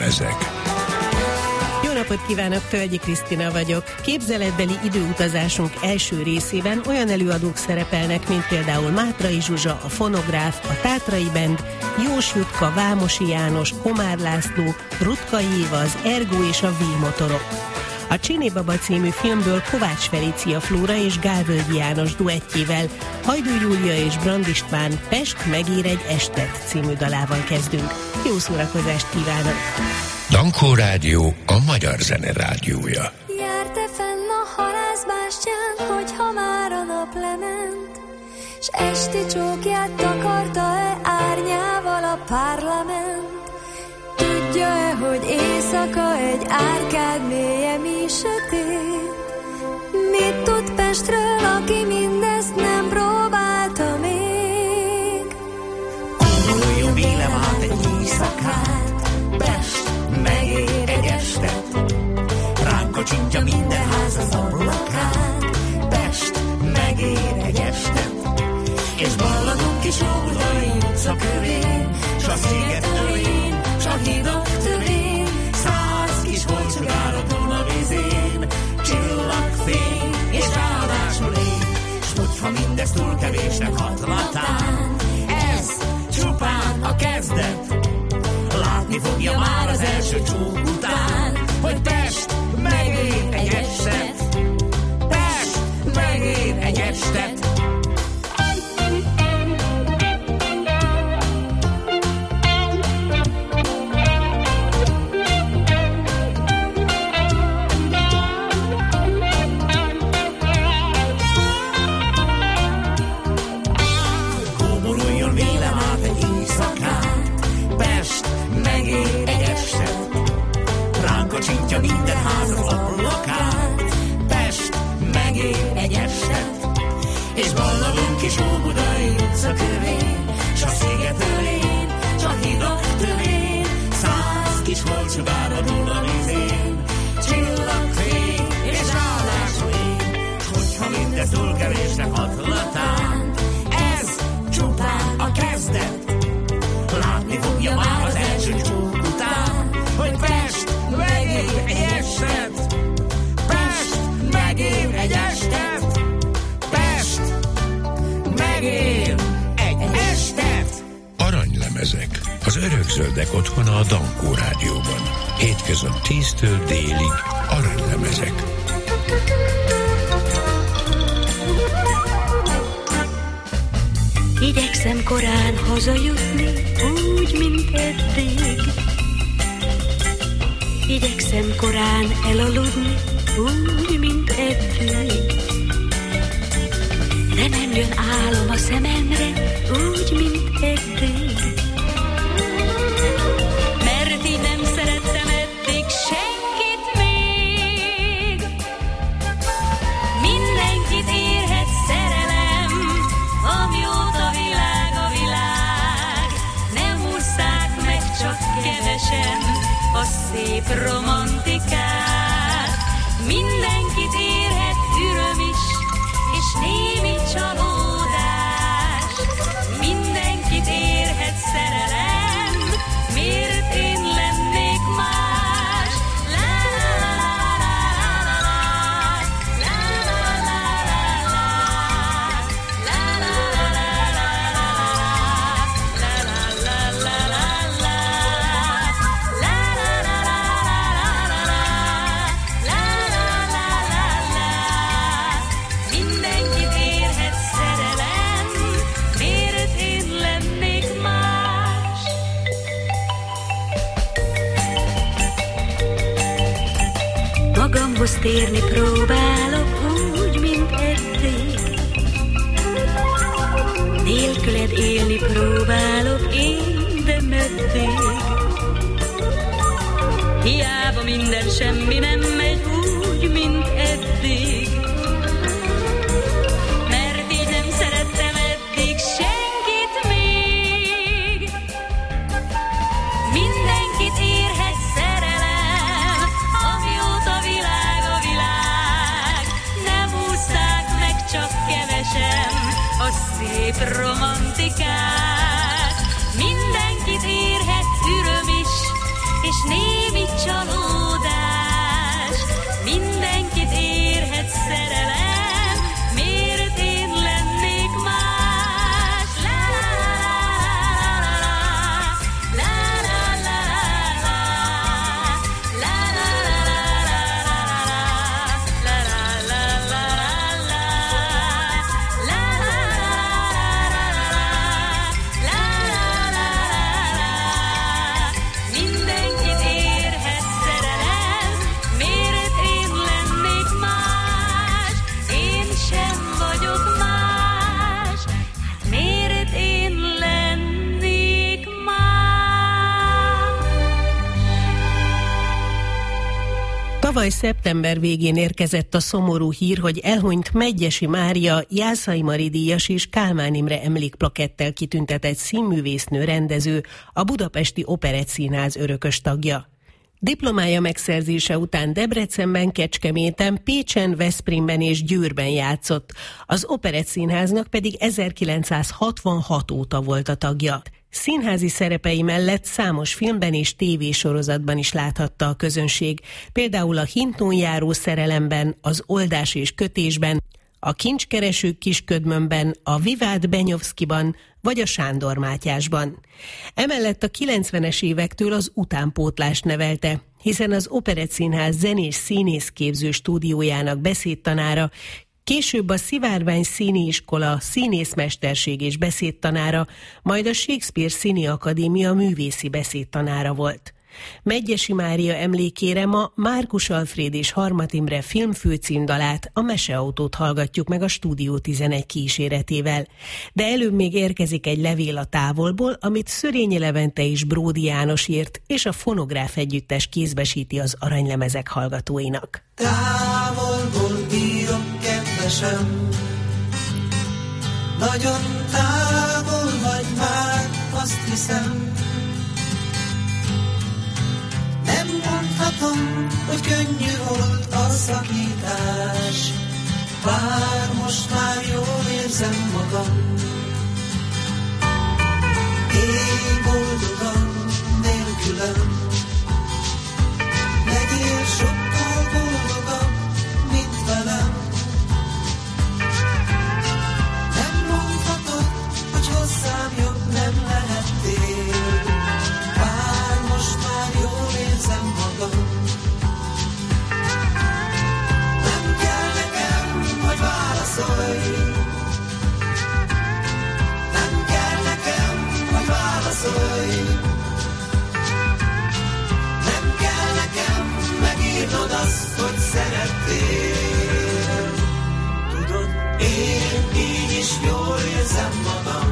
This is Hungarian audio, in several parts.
Aranylemezek. Jó napot kívánok, Tölgyi Krisztina vagyok. Képzeletbeli időutazásunk első részében olyan előadók szerepelnek, mint például Mátrai Zsuzsa, a Fonográf, a Tátrai Band, Jós Jutka, Vámosi János, Komár László, Rutkai Éva, az Ergo és a V-motorok. A Csiné Baba című filmből Kovács Felícia Flóra és Gálvölgyi János duettjével, Hajdú Júlia és Brand István Pest megér egy estet című dalával kezdünk. Jó szórakozást kívánok! Dankó Rádió, a magyar zene rádiója. Jár-te fenn a halászbástyán, hogyha már a nap lement, s esti csókját takarta-e árnyával a parlament? Tudja-e, hogy éjszaka egy árkád mélye mi sötét? Mit tud Pestről, aki mindezt nem próbálta még? Gondoljon vélem át egy éjszakát, Pest megér egy estet. Ránk kocsintja minden ház az ablakát, Pest megér egy estet. És balladunk kis Óbudai utca körén, s a sziget ölén, s a hídok tövén, 100 kis holcsugár a Duna vízén, csillagfény és ráadásul én. S hogyha mindez túl kevésnek hatlatán, ez csupán a kezdet. Látni fogja már az első csók után, hogy Pest megér egy estet. Pest megér egy estet. Kóboroljon vélem át egy éjszakát, Pest megér egy estet. Ránk kocsintja minden ház az ablakát, Pest megér egy estet. És balladunk kis Óbudai utca körén, s a sziget ölén, s a hídok tövén, 100 kis holcsugár a Duna vízén, csillagfény és ráadásul én. S hogyha mindez túl kevésnek hatlatán, ez csupán a kezdet. Látni fogja már az első csók után, hogy Pest megér egy estet. Pest megér egy estet. Pest megér egy estet. Aranylemezek. Az örökzöldek otthona a Dankó Rádióban. Hétközön 10-től délig aranylemezek. Igyekszem korán hazajutni, úgy, mint eddig. Igyekszem korán elaludni, úgy, mint eddig. De nem jön álom a szememre, úgy, mint eddig. Mert így nem szerettem eddig senkit még. Mindenkit érhet szerelem, amióta világ a világ. Nem ússzák meg csak kevesen a szép romantikát. Mindenkit érhet öröm is, és némi csalódás. Mindenkit érhet szerelem, miért én lennék más? La la la la la la Mindenkit érhet szerelem, miért én lennék más? Magamhoz térni próbálok úgy, mint eddig. Nélküled élni próbálok én, de meddig? Hiába minden semmi nem megy úgy, mint eddig. Mert így nem szerettem eddig senkit még. Mindenkit érhet szerelem, amióta világ a világ. Nem ússzák meg csak kevesen a szép romantikát. Mindenkit érhet öröm is, és néha Tavaly szeptember végén érkezett a szomorú hír, hogy elhunyt Medgyessy Mária Jászai Mari díjas és Kálmán Imre emlékplakettel kitüntetett színművésznő rendező, a Budapesti Operettszínház örökös tagja. Diplomája megszerzése után Debrecenben, Kecskeméten, Pécsen, Veszprémben és Győrben játszott, az Operettszínháznak pedig 1966 óta volt a tagja. Színházi szerepei mellett számos filmben és tévésorozatban is láthatta a közönség, például a Hintón járó szerelemben, az Oldás és kötésben, a Kincskeresők Kisködmönben, a Vivád Benyovszkiban vagy a Sándor Mátyásban. Emellett a 90-es évektől az utánpótlást nevelte, hiszen az Operettszínház zenés színészképző stúdiójának beszédtanára, később a Szivárvány Színiiskola színészmesterség és beszédtanára, majd a Shakespeare Színi Akadémia művészi beszédtanára volt. Medgyessy Mária emlékére ma Márkus Alfréd és Harmat Imre filmfőcímdalát, a Meseautót hallgatjuk meg a Stúdió 11 kíséretével. De előbb még érkezik egy levél a távolból, amit Szörényi Levente és Bródi János írt, és a Fonográf együttes kézbesíti az aranylemezek hallgatóinak. Távolból írok, kedvesem, nagyon távol vagy már, azt hiszem. Nem mondhatom, hogy könnyű volt a szakítás, bár most már jól érzem magam. Élj boldogan nélkülem, legyél sokkal boldogabb, mint velem. Nem mondhatod, hogy hozzám jobb nem lehettél, bár most már jól érzem magam. Nem kell nekem, hogy válaszolj, nem kell nekem, hogy válaszolj, nem kell nekem megírnod azt, hogy szerettél. Tudod, én így is jól érzem magam.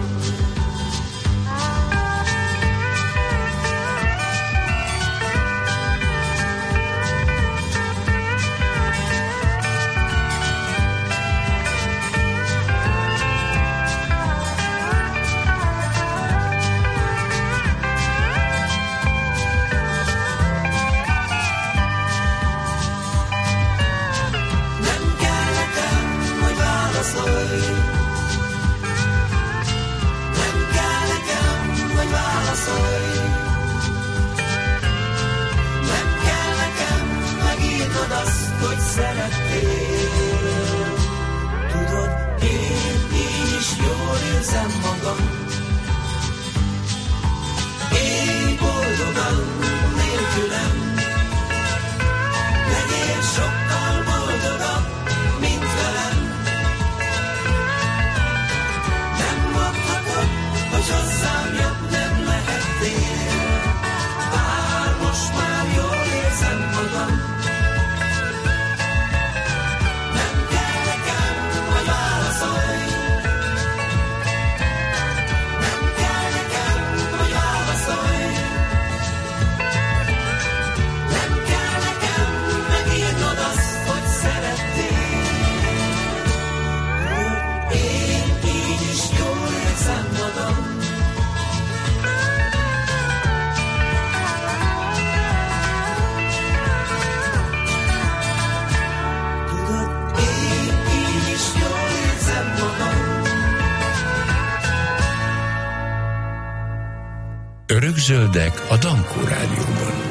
Örökzöldek a Dankó Rádióban.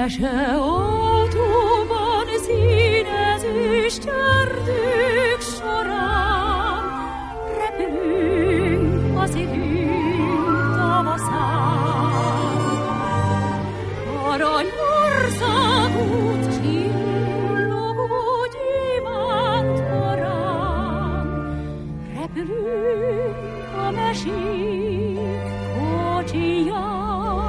Meseautóban színezős erdők során repülünk az időnk tavaszán. Aranyországút csillogó gyémánt korán repülünk a mesék kocsiján.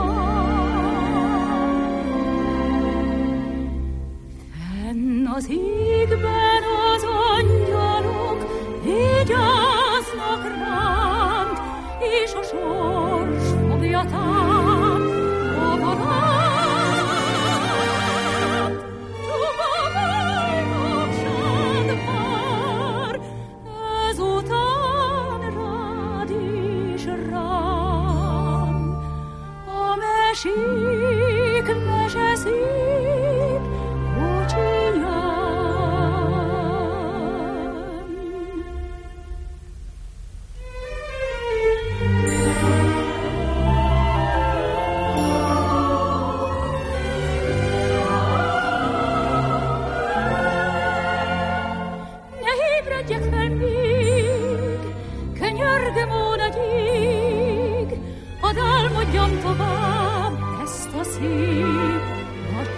Az égben az angyalok vigyáznak ránk, és a sors fogja távolát. Csak a boldogság vár, ezután rád és rám. A mesék meseszép kocsiján. Hadd álmodjam tovább ezt a szép nagy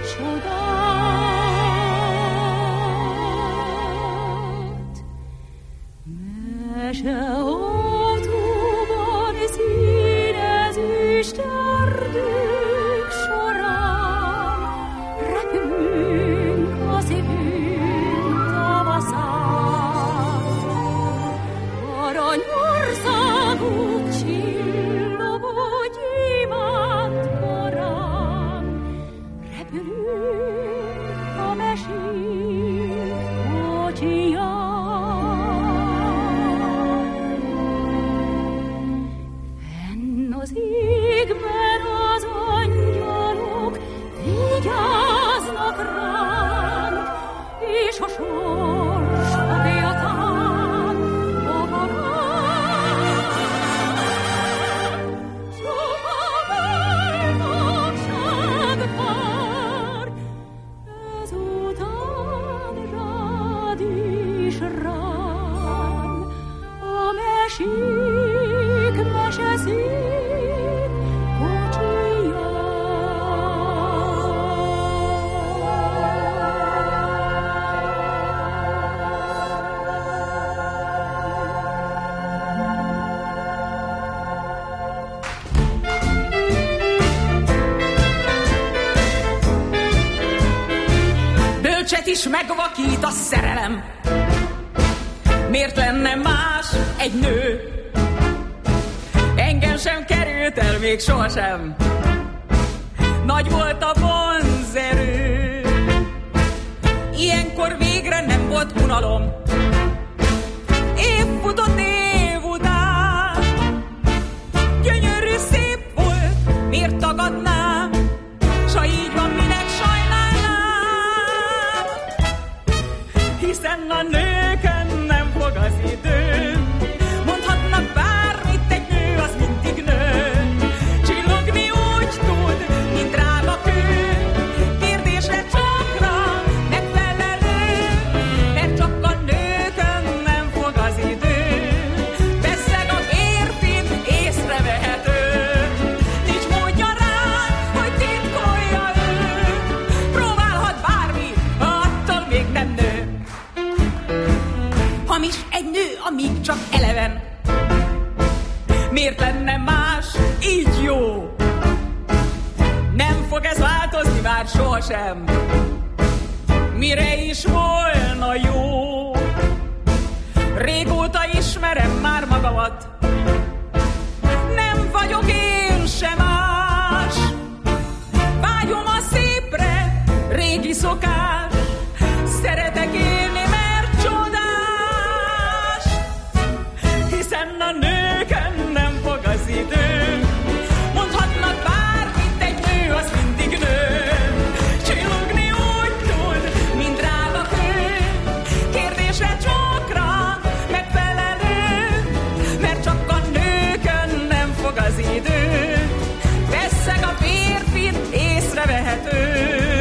csodát. Meseautóban színezős erdők során repülünk az évünk tavaszán. Aranyországút a mesék kocsiján. Fenn az égben az angyalok vigyáznak ránk, és a sors fogja távolát. Csak a boldogság vár, ezután rád is rám. A mesék meseszép kocsiján. Bölcset is megvakít a szerelem. Miért lenne más egy nő? Engem sem került el még sohasem. Nagy volt a vonzerő. Ilyenkor végre nem volt unalom. Év futott év után. Gyönyörű szép volt, miért tagadnám? S ha így van, minek sajnálnám? Hiszen a nőkön nem fog az idő. Mondhatnak bármit, egy nő az mindig nő. Csillogni úgy tud, mint drága kő. Kérdésre csakra megfelelő, mert csak a nőkön nem fog az idő. Bezzeg a férfin észrevehető. Nincs módja rá, hogy titkolja ő. Próbálhat bármi, attól még nem nő. Hamis egy nő, amíg csak eleven. Miért lenne más így jó? Nem fog ez változni már sohasem. Mire is volna jó? Régóta ismerem már magamat. Nem vagyok én sem más. Vágyom a szépre, régi szokás. Szeretek élni, mert csodás. Hiszen a nőkön nem fog az idő. Mondhatnak bármit, egy nő az mindig nő. Csillogni úgy tud, mint drága kő. Kérdésre csokra megfelelő, mert csak a nőkön nem fog az idő. Vesszeg a férfin észrevehető.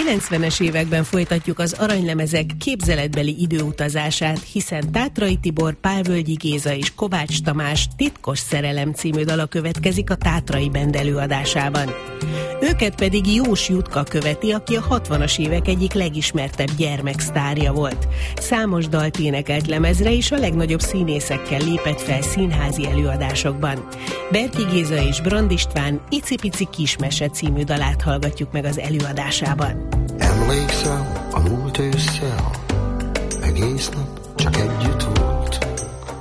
90-es években folytatjuk az aranylemezek képzeletbeli időutazását, hiszen Tátrai Tibor, Pálvölgyi Géza és Kovács Tamás Titkos szerelem című dala következik a Tátrai Band előadásában. Őket pedig Jós Jutka követi, aki a 60-as évek egyik legismertebb gyermeksztárja volt. Számos dalt énekelt lemezre, és a legnagyobb színészekkel lépett fel színházi előadásokban. Berki Géza és Brand István Icipici Kismese című dalát hallgatjuk meg az előadásában. Emlékszel a múlt ősszel, egész nap csak együtt voltunk.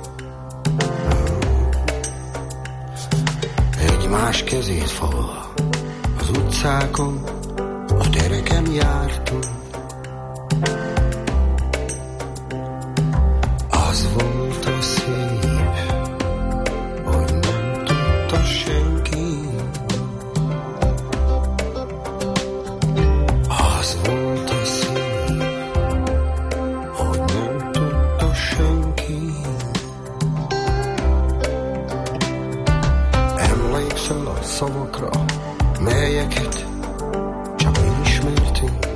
Egymás kezét fogva az utcákon, a tereken jártunk. Az volt a szép, hogy nem tudta senki. Az volt a szép, hogy nem tudta senki. Emlékszel a szavakra, melyeket csak mi ismertünk.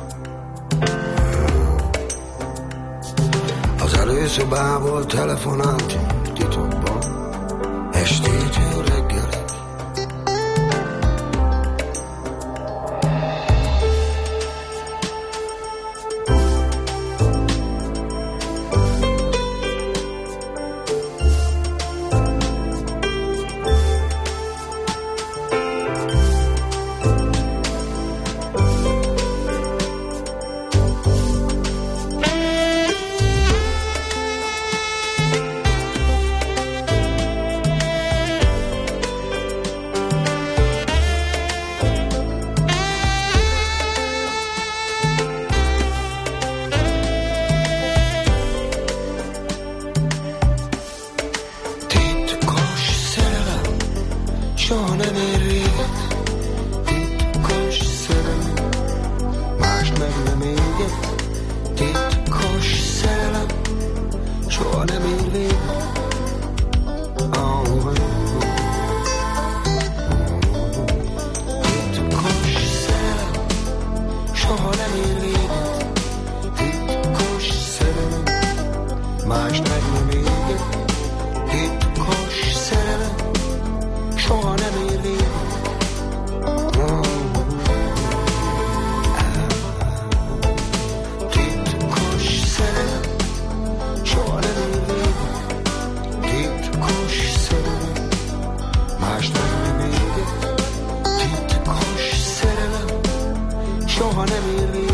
Az előszobából telefonáltunk titokban, estétől reggelig. Soha nem ér véget, titkos szerelem, mást meg nem éget. Titkos szerelem, soha nem ér véget. Titkos szerelem, soha nem ér véget. Titkos szerelem, mást meg nem éget. Titkos szerelem, soha nem ér véget. Titkos szerelem, soha nem ér véget. Titkos szerelem, más nem éget. Titkos szerelem, soha nem ér véget.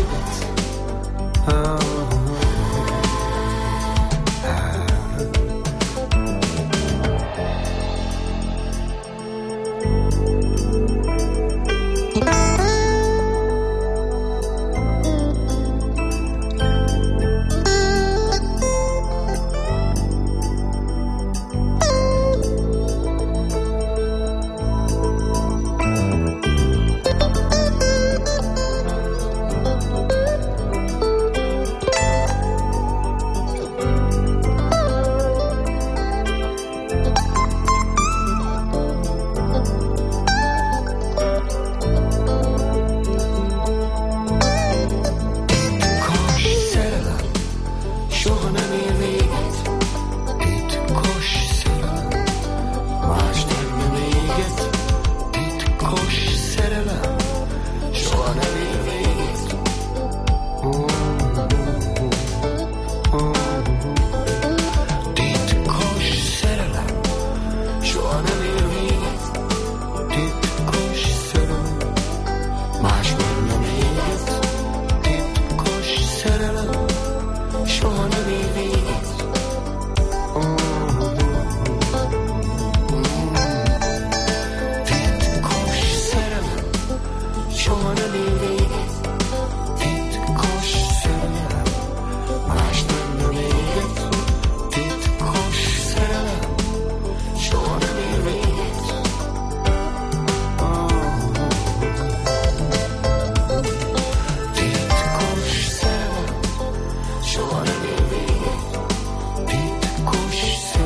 Soha nem ér véget, titkos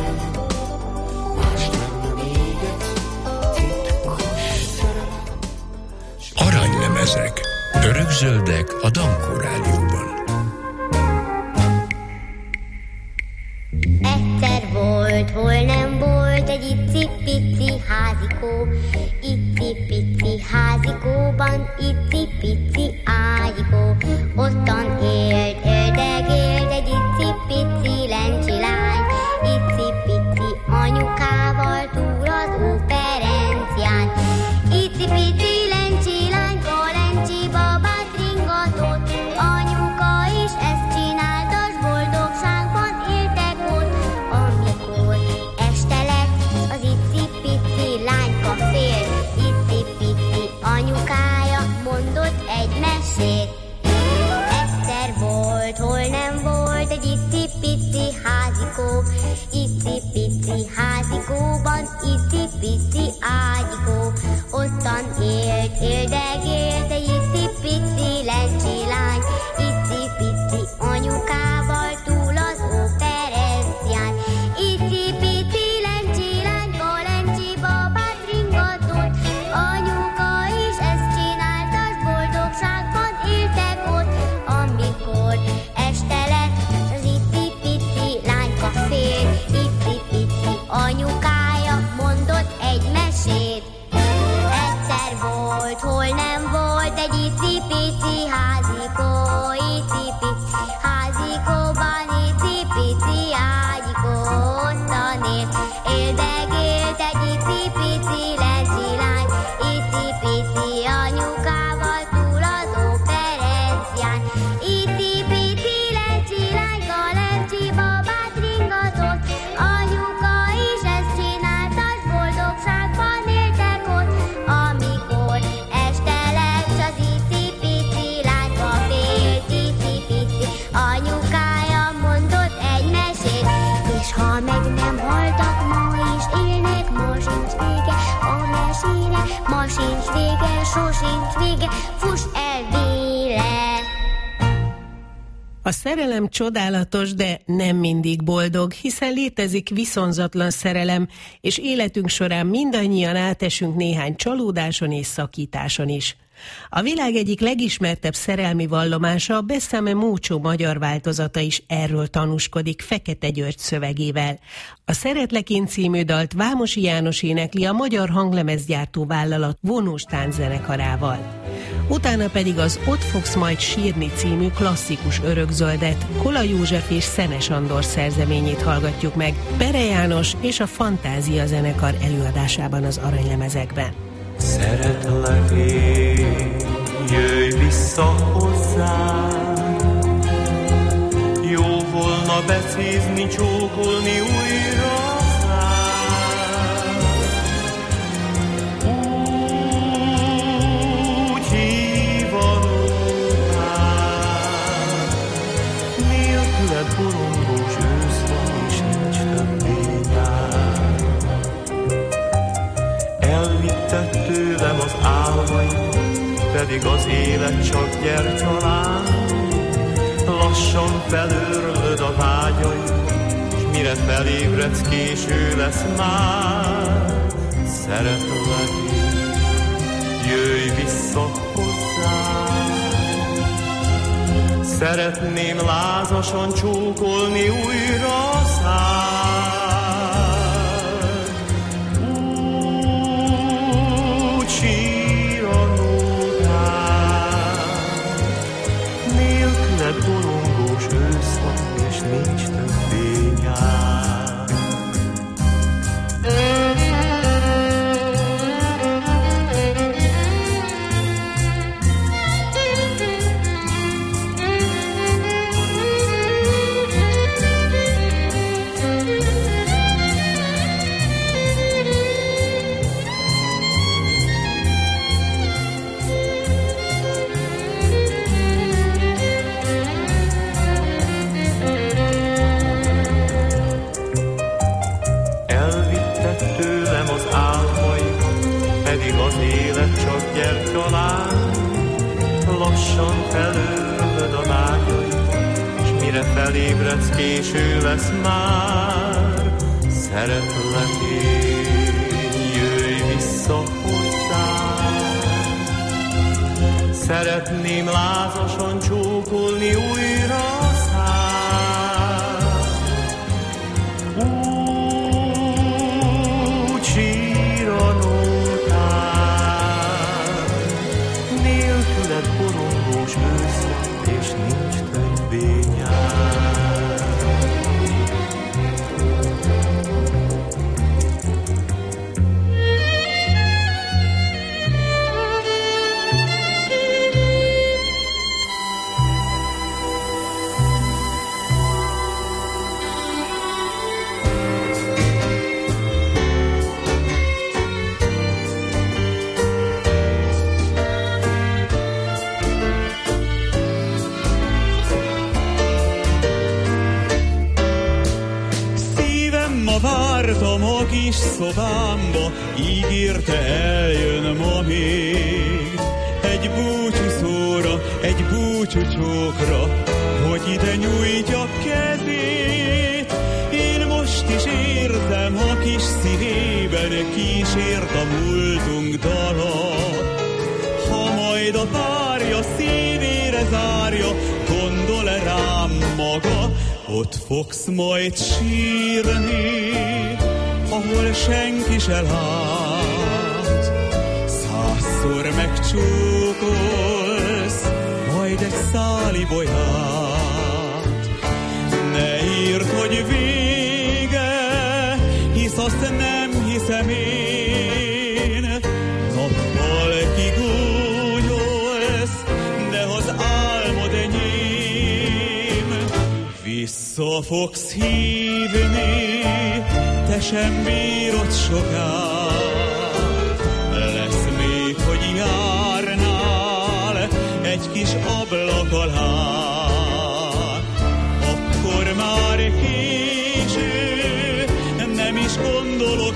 Évzöldek a Dankó Rádióban. Egyszer volt, hol nem volt egy icipici házikó. Icipici házikóban icipici ágyikó. Ottan élt, ördögélt egy icipici lencsi lány. Icipici anyukával túl az óperencián. Icipici lencsi lányka, lencsi babát ringatott. Anyuka is ezt csinálta, s boldogságban éltek ott. Amikor este lett, az icipici lányka fél. Icipici anyukája mondott egy mesét. Egyszer volt, hol nem volt egy icipici házikó. Icipici házikóban icipici ágyikó. Ottan élt, éldegélt egy icipici lencsi lány. Icipici anyukával túl az óperencián. Icipici lencsi lányka, lencsi babát ringatott. Anyuka is ezt csinálta, s boldogságban éltek ott. Amikor este lett, az icipici lányka fél. Icipici anyukája mondott egy mesét. Egyszer volt, hol nem volt egy icipici házikó. Icipici házikóban icipici ágyikó. Ottan élt, éldegélt egy icipici lencsi lány. Icipici anyukával túl az óperencián. Icipici lencsi lányka, lencsi babát ringatott. Anyuka is ezt csinálta, s boldogságban éltek ott. Amikor este lett, az icipici lányka félt. Icipici anyukája mondott egy mesét. És ha meg nem haltak, ma is élnek, ma sincs vége a mesének. Ma sincs vége, sosincs vége, fuss el véle. A szerelem csodálatos, de nem mindig boldog, hiszen létezik viszonzatlan szerelem, és életünk során mindannyian átesünk néhány csalódáson és szakításon is. A világ egyik legismertebb szerelmi vallomása, a Beszeme Mócsó magyar változata is erről tanúskodik Fekete György szövegével. A Szeretlek én című dalt Vámosi János énekli a magyar hanglemezgyártó vállalat Vonós tánczenekarával. Utána pedig az Ott fogsz majd sírni című klasszikus örökzöldet, Kola József és Szenes Andor szerzeményét hallgatjuk meg Pere János és a Fantázia zenekar előadásában az Aranylemezekben. Szeretlek én, jöjj vissza hozzám. Jó volna becézni, csókolni újra szám. Úgy hívanom rám, nélküled borongós ősz van, és nincs többé nyár. Elvitted tőlem az álmaim, pedig az élet csak gyertyalán. Lassan felőrlöd a vágyaim, s mire felébredsz, késő lesz már. Szeretlek én, jöjj vissza hozzám. Szeretném lázasan csókolni újra szád. Borongós ősz van, és nincs többé nyár. Lassan felőrlöd a vágyaid, s mire felébredsz, késő lesz már. Szeretlek én, jöjj vissza hozzám. Szeretném lázasan csókolni újra a szád. Úgy síranoltál, nélküled borongós ősz van, és nincs többé nyár. Vártam a kis szobámba, ígérte eljön ma még. Egy búcsúszóra, egy búcsúcsókra, hogy ide nyújtja kezét. Én most is érzem a kis szívében, kísért a múltunk dala. Ha majd a párja szívére zárja, gondol-e rám maga, ott fogsz majd sírni, ahol senki se lát. 100-szor megcsókolsz, majd egy száli bolyát. Ne írd, hogy vége, hisz azt nem hiszem én. Nappal kigúnyolsz, de az álmod enyém. Vissza fogsz hívni, te sem bírod soká. Lesz még, hogy járnál egy kis ablak alá. Akkor már késő, nem is gondolok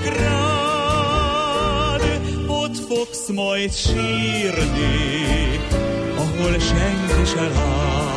rád. Ott fogsz majd sírni, ahol senki se lát.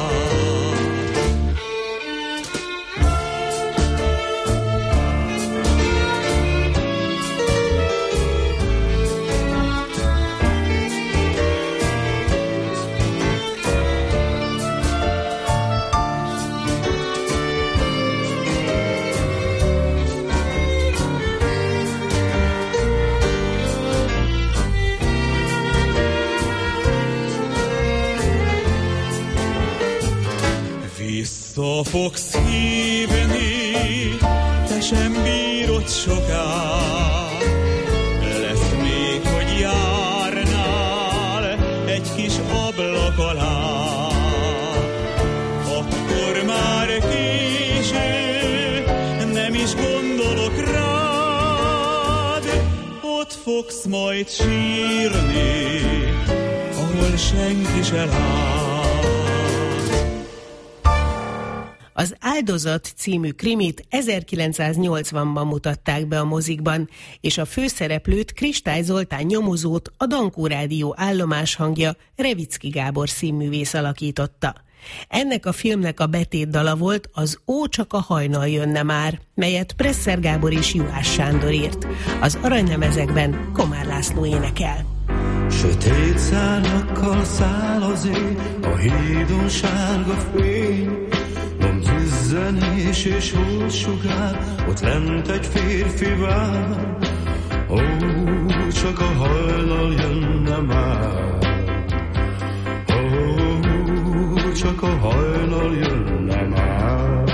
Vissza fogsz hívni, te sem bírod soká. Lesz még, hogy járnál egy kis ablak alá. Akkor már késő, nem is gondolok rád. Ott fogsz majd sírni, ahol senki se lát. Az Áldozat című krimit 1980-ban mutatták be a mozikban, és a főszereplőt, Kristály Zoltán nyomozót, a Dankó Rádió állomáshangja, Revicki Gábor színművész alakította. Ennek a filmnek a betétdala volt az Ó, csak a hajnal jönne már, melyet Presser Gábor és Juhás Sándor írt. Az aranylemezekben Komár László énekel. Sötét szárnyakkal száll az ég, a hídon sárga fény. Zenés és hósugár, ott lent egy férfi vár. Ó, csak a hajnal jönne már. Ó, csak a hajnal jönne már.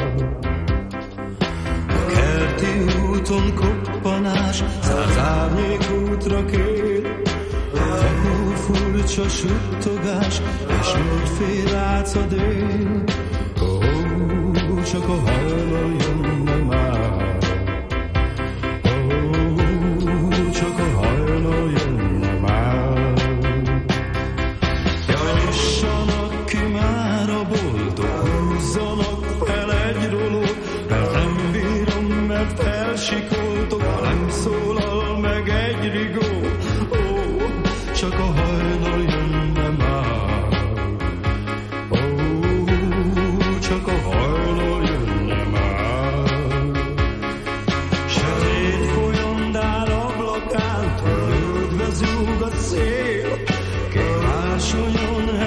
A kerti úton koppanás, 100 árnyék útra kér. Fekúr furcsa suttogás, és úgy fél átsz a dél. Csak a hajnal jönne már. Ó, csak a hajnal jönne már. Jaj, nyissanak ki már a boltok, húzzanak fel egy rolót, mert nem bírom, mert felsikoltok, nem szólal meg egy rigó. Ó, csak a hajnal jönne már. Ó, csak a hajnal jönne már. Sötét folyondál ablakán, törődve zúg a szél, kék ásonyon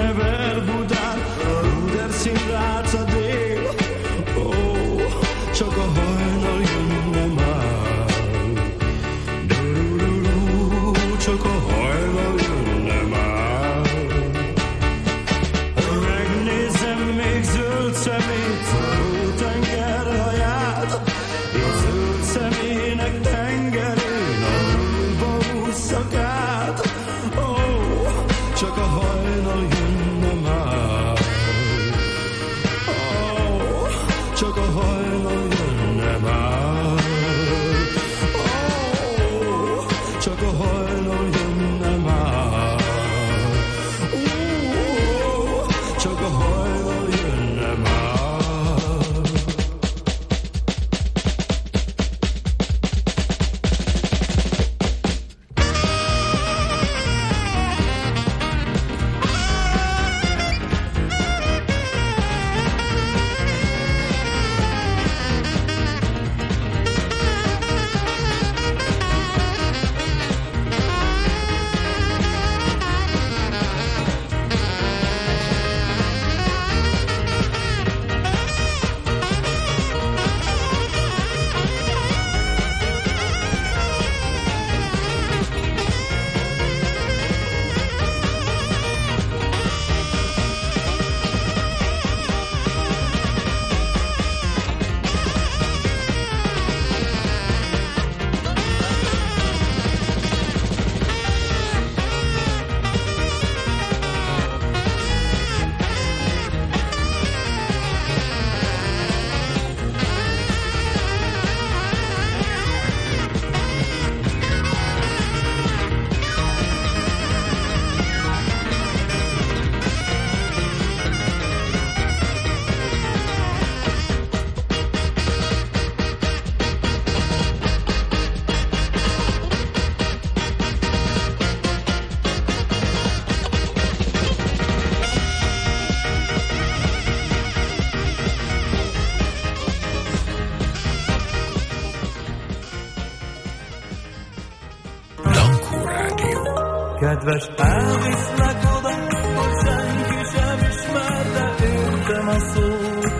Kedves, elviszlek oda, hogy senki sem ismer, de értem a szót.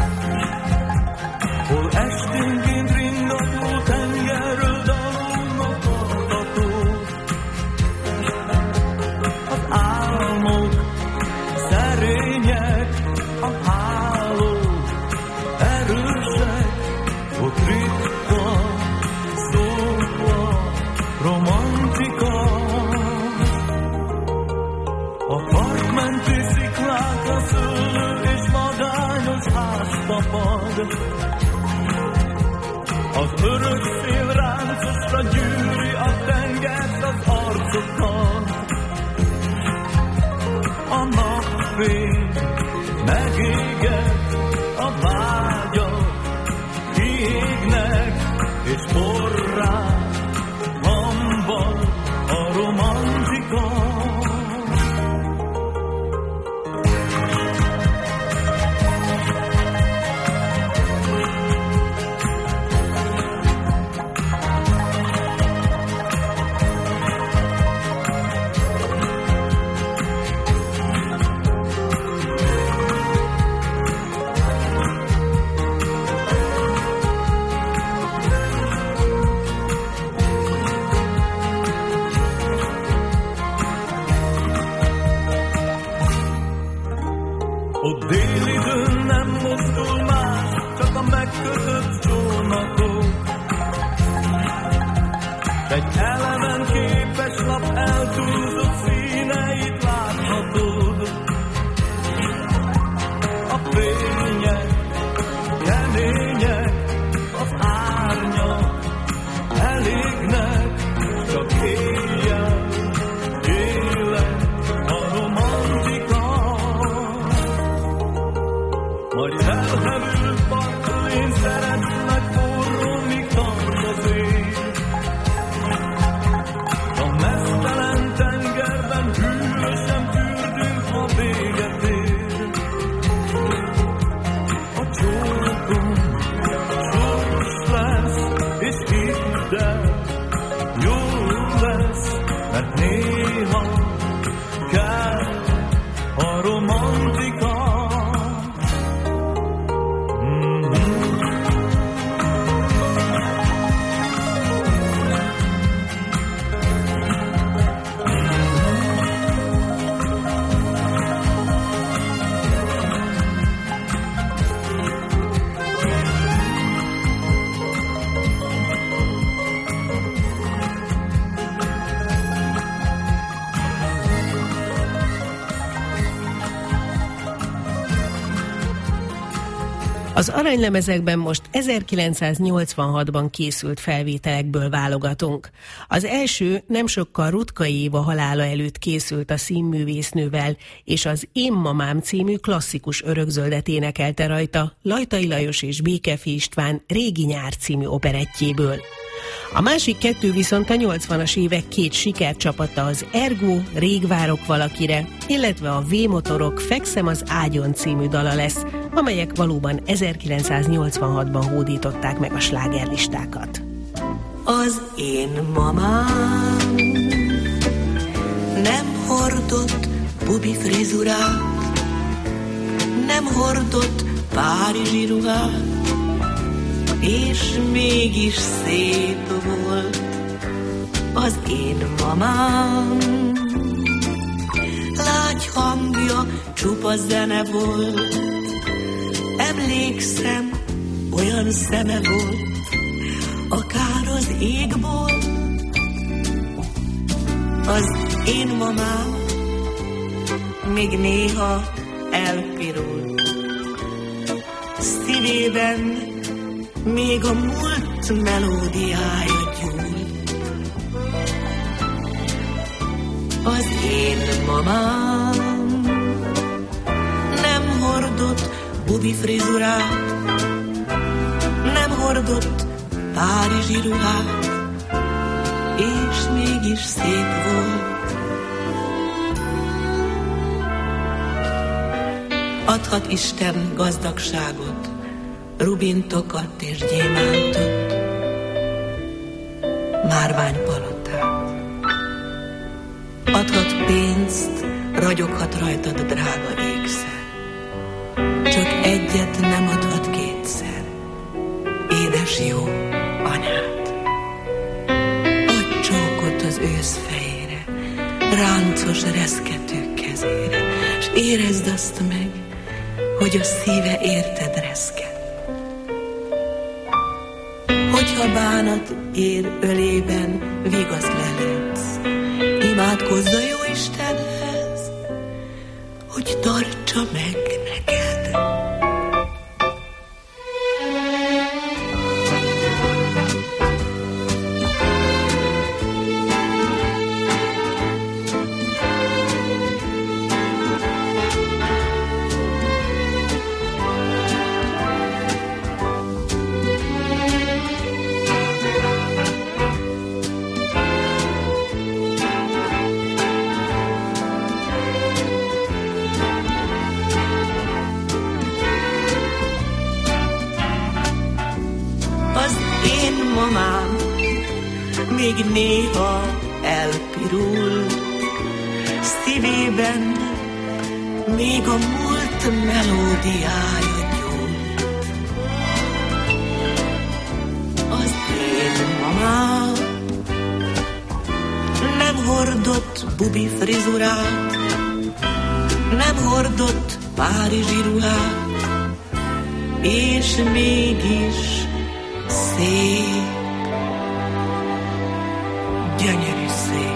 Hol esténként ringató tengerről dalulnak a tót. Az álmok szerények, a hálók erősek, ott ritka szóval romantika. A partmenti sziklákra szőlő és magányos ház tapad. Az örök szél ráncosra gyűri a tengert az arcokat. A napfény megéget, a vágyak kiégnek, és porrá hambal a romantika. Ott délidőn nem mozdul más, csak a megkötött csónakok. Egy eleven képes lap eltúlzott színeit láthatod. A fények kemények, az árnyak elégnek, csak éjjel élet a romantika. Majd felhevült parttól én szeretlek forró, míg tart az éj. A meztelen tengerben hűvösen fürdünk, ha véget ér. A csókom soros lesz, és hidd el, jó lesz, mert néha kell a romantika. Az aranylemezekben most 1986-ban készült felvételekből válogatunk. Az első nem sokkal Ruttkai Éva halála előtt készült a színművésznővel, és az Én mamám című klasszikus örökzöldet énekelte rajta Lajtai Lajos és Békefi István Régi nyár című operettjéből. A másik kettő viszont a 80-as évek két sikercsapata, az Ergo, Rég várok valakire, illetve a V-motorok Fekszem az ágyon című dala lesz, amelyek valóban 1986-ban hódították meg a slágerlistákat. Az én mamám nem hordott bubi frizurát, nem hordott párizsi ruhát, és mégis szép volt az én mamám. Lágy hangja, csupa zene volt, emlékszem, olyan szeme volt, akár az égból. Az én mamám még néha elpirul, szívében még a múlt melódiája gyúl. Az én mamám nem hordott bubi frizurát, nem hordott párizsi ruhát, és mégis szép volt. Adhat Isten gazdagságot, rubintokat és gyémántot, márványpalotát. Adhat pénzt, ragyoghat rajtad drága ékszer. Csak egyet nem adhat kétszer, édes jó anyát. Adj csókot az ősz fejére, ráncos reszkető kezére, s érezd azt meg, hogy a szíve érted reszket. Hogyha bánat ér ölében, vigaszt leledsz, imádkozz a Jóistenhez, hogy tartsa meg neked. Még néha elpirul, szívében még a múlt melódiája gyújt. Az én mamám nem hordott bubi frizurát, nem hordott párizsi ruhát, és mégis szép. Gyönyörű szép.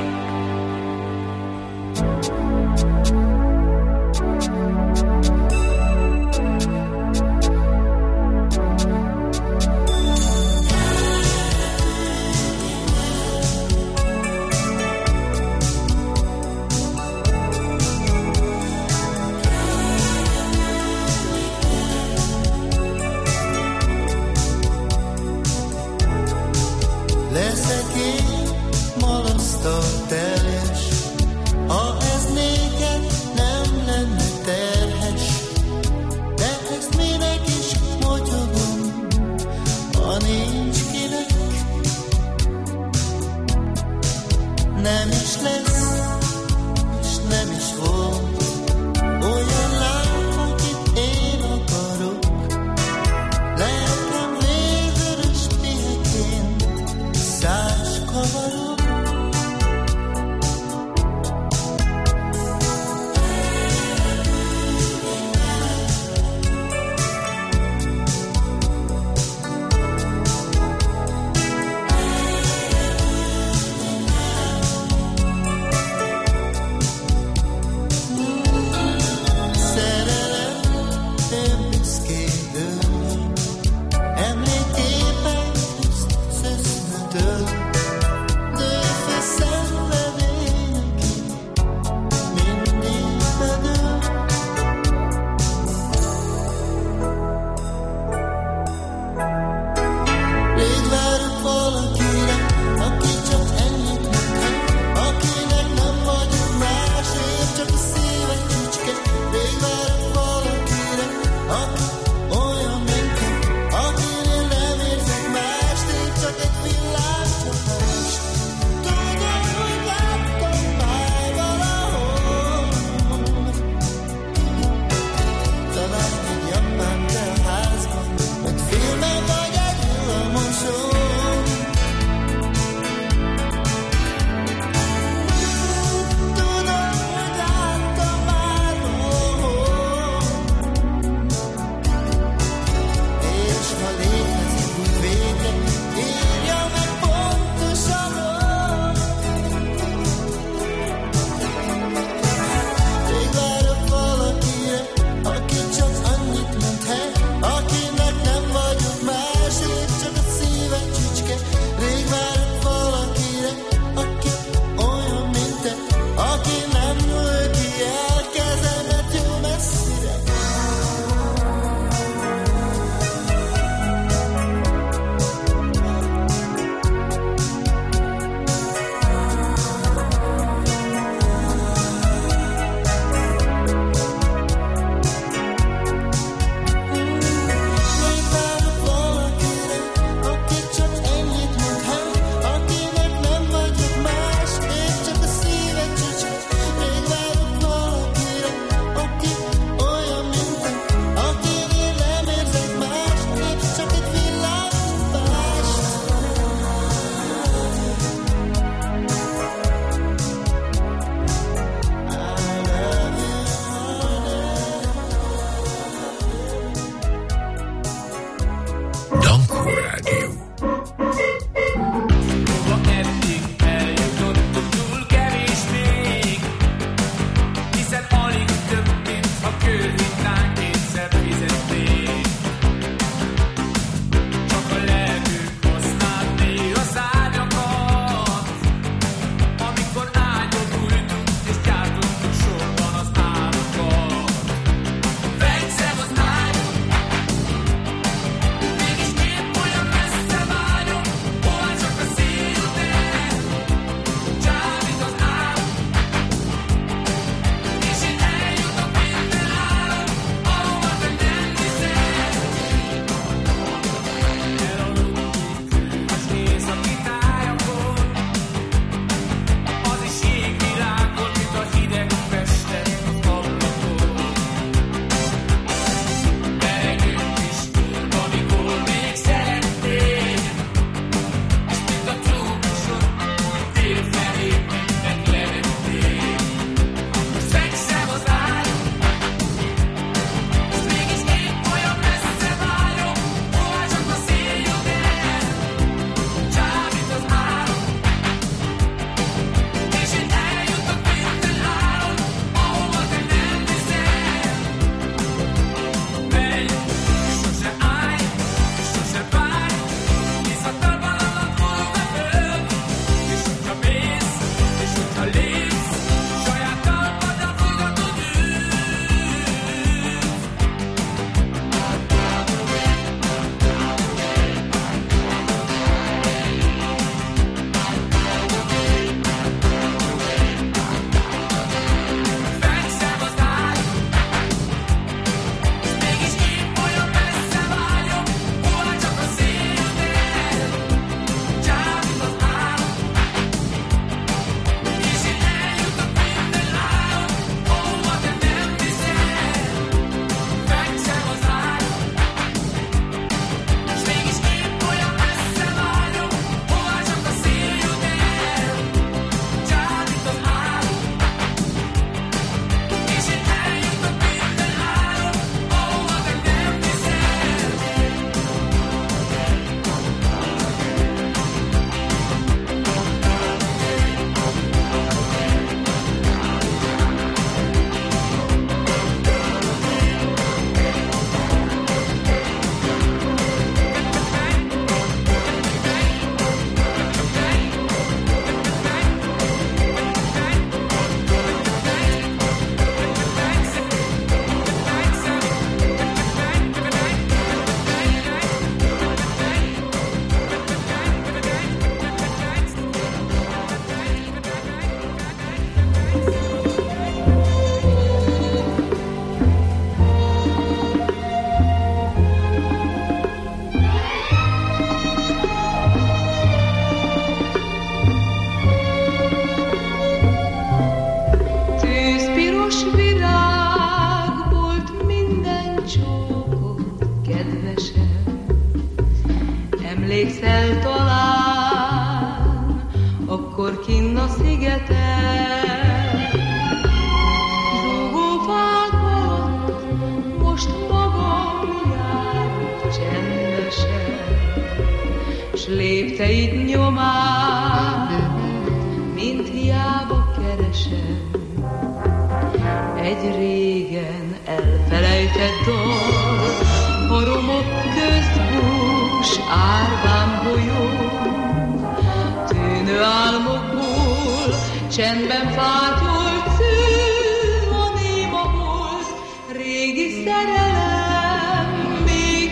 Leszek én malasztal teljes, ha ez néked nem lenne terhes. De ezt minek is motyogom, ha nincs kinek. Nem is lesz, és nem is volt olyan lány, akit én akarok. Lelkem vérvörös piheként száz kavarok. Olyan, mint akinél nem érzek mást, én csak egy villámcsapát. szigeten. Zúgófákon most magam járok csendesen, s lépteid nyomán, mint hiába keresem. Egy régen elfelejtett dal, a romok közt bús árván bolyón, tűnő álmokból csendben fátyolt szűn a néma hold, régi szerelem még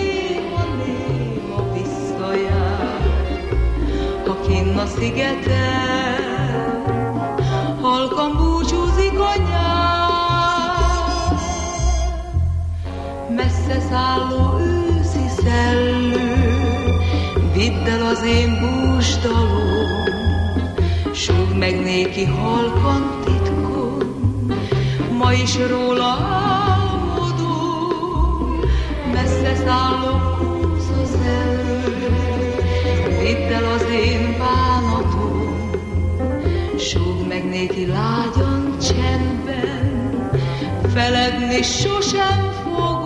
néma visszajár. Ha kinn a szigeten halkan búcsúzik a nyár, messze szálló őszi szellő, vidd el az én búsdalom, súgd meg néki halkan titkon, ma is róla álmodom. Messze szálló kúsza szellő, vidd el az én bánatom, súgd meg néki lágyan csendben, feledni sosem fogom.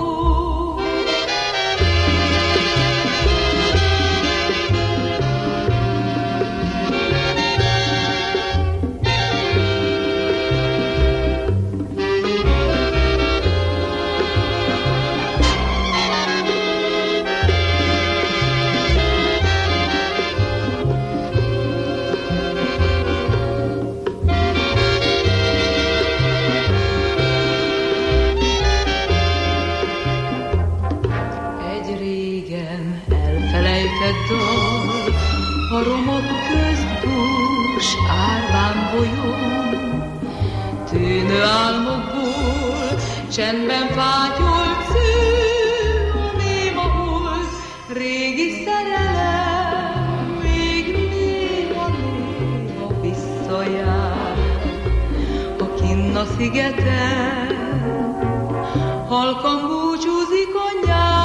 A romok közt bús árván bolyón, tűnő álmokból csendben fátyolt szűn a néma hold, régi szerelem még néha visszajár. Ha kinn a szigeten halkan búcsúzik a nyár,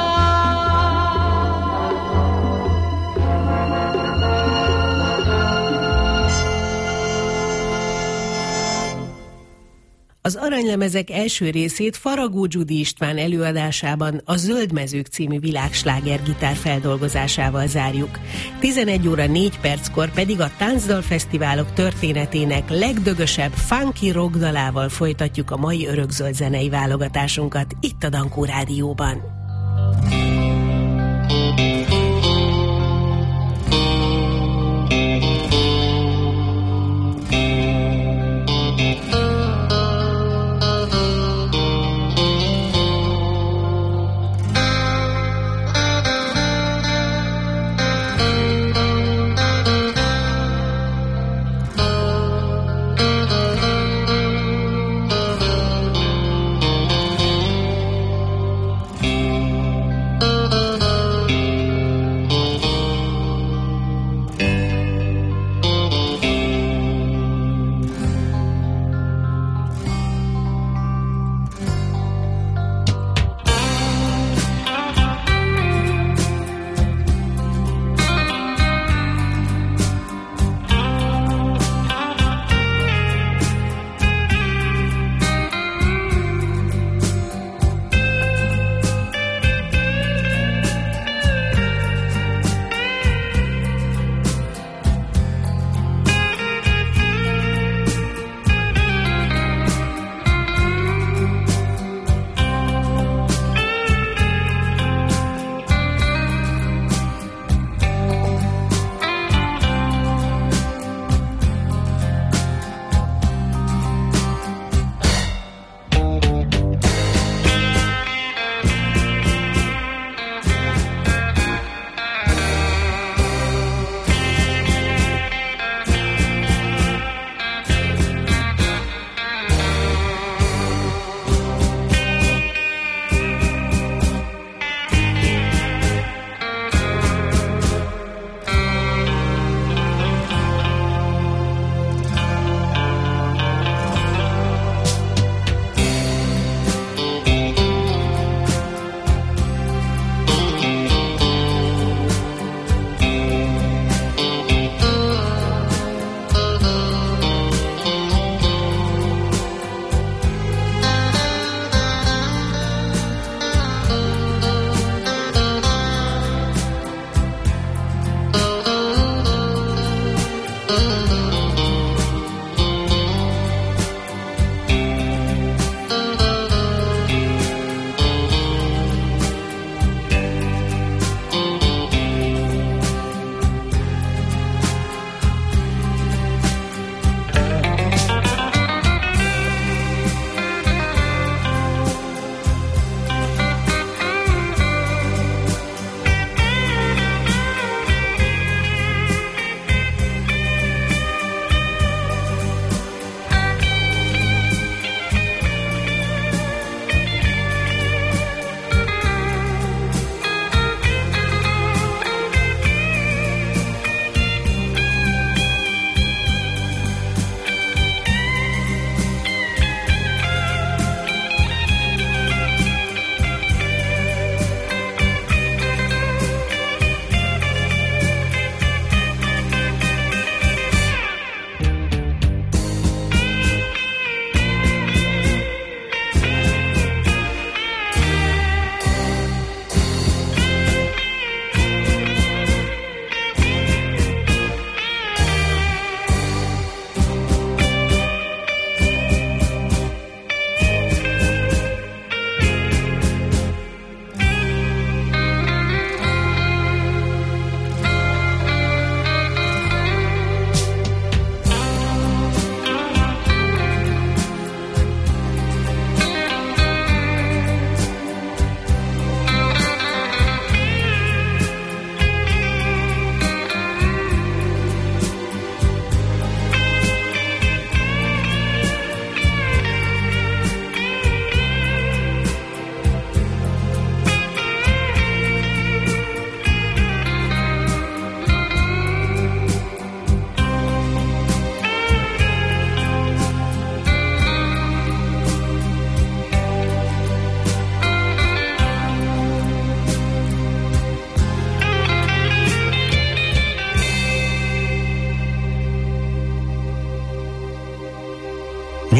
Az Aranylemezek első részét Faragó Gyudi István előadásában a Zöldmezők című világsláger gitár feldolgozásával zárjuk. 11 óra 4 perckor pedig a táncdalfesztiválok történetének legdögösebb funky rockdalával folytatjuk a mai örökzöld zenei válogatásunkat itt a Dankó Rádióban.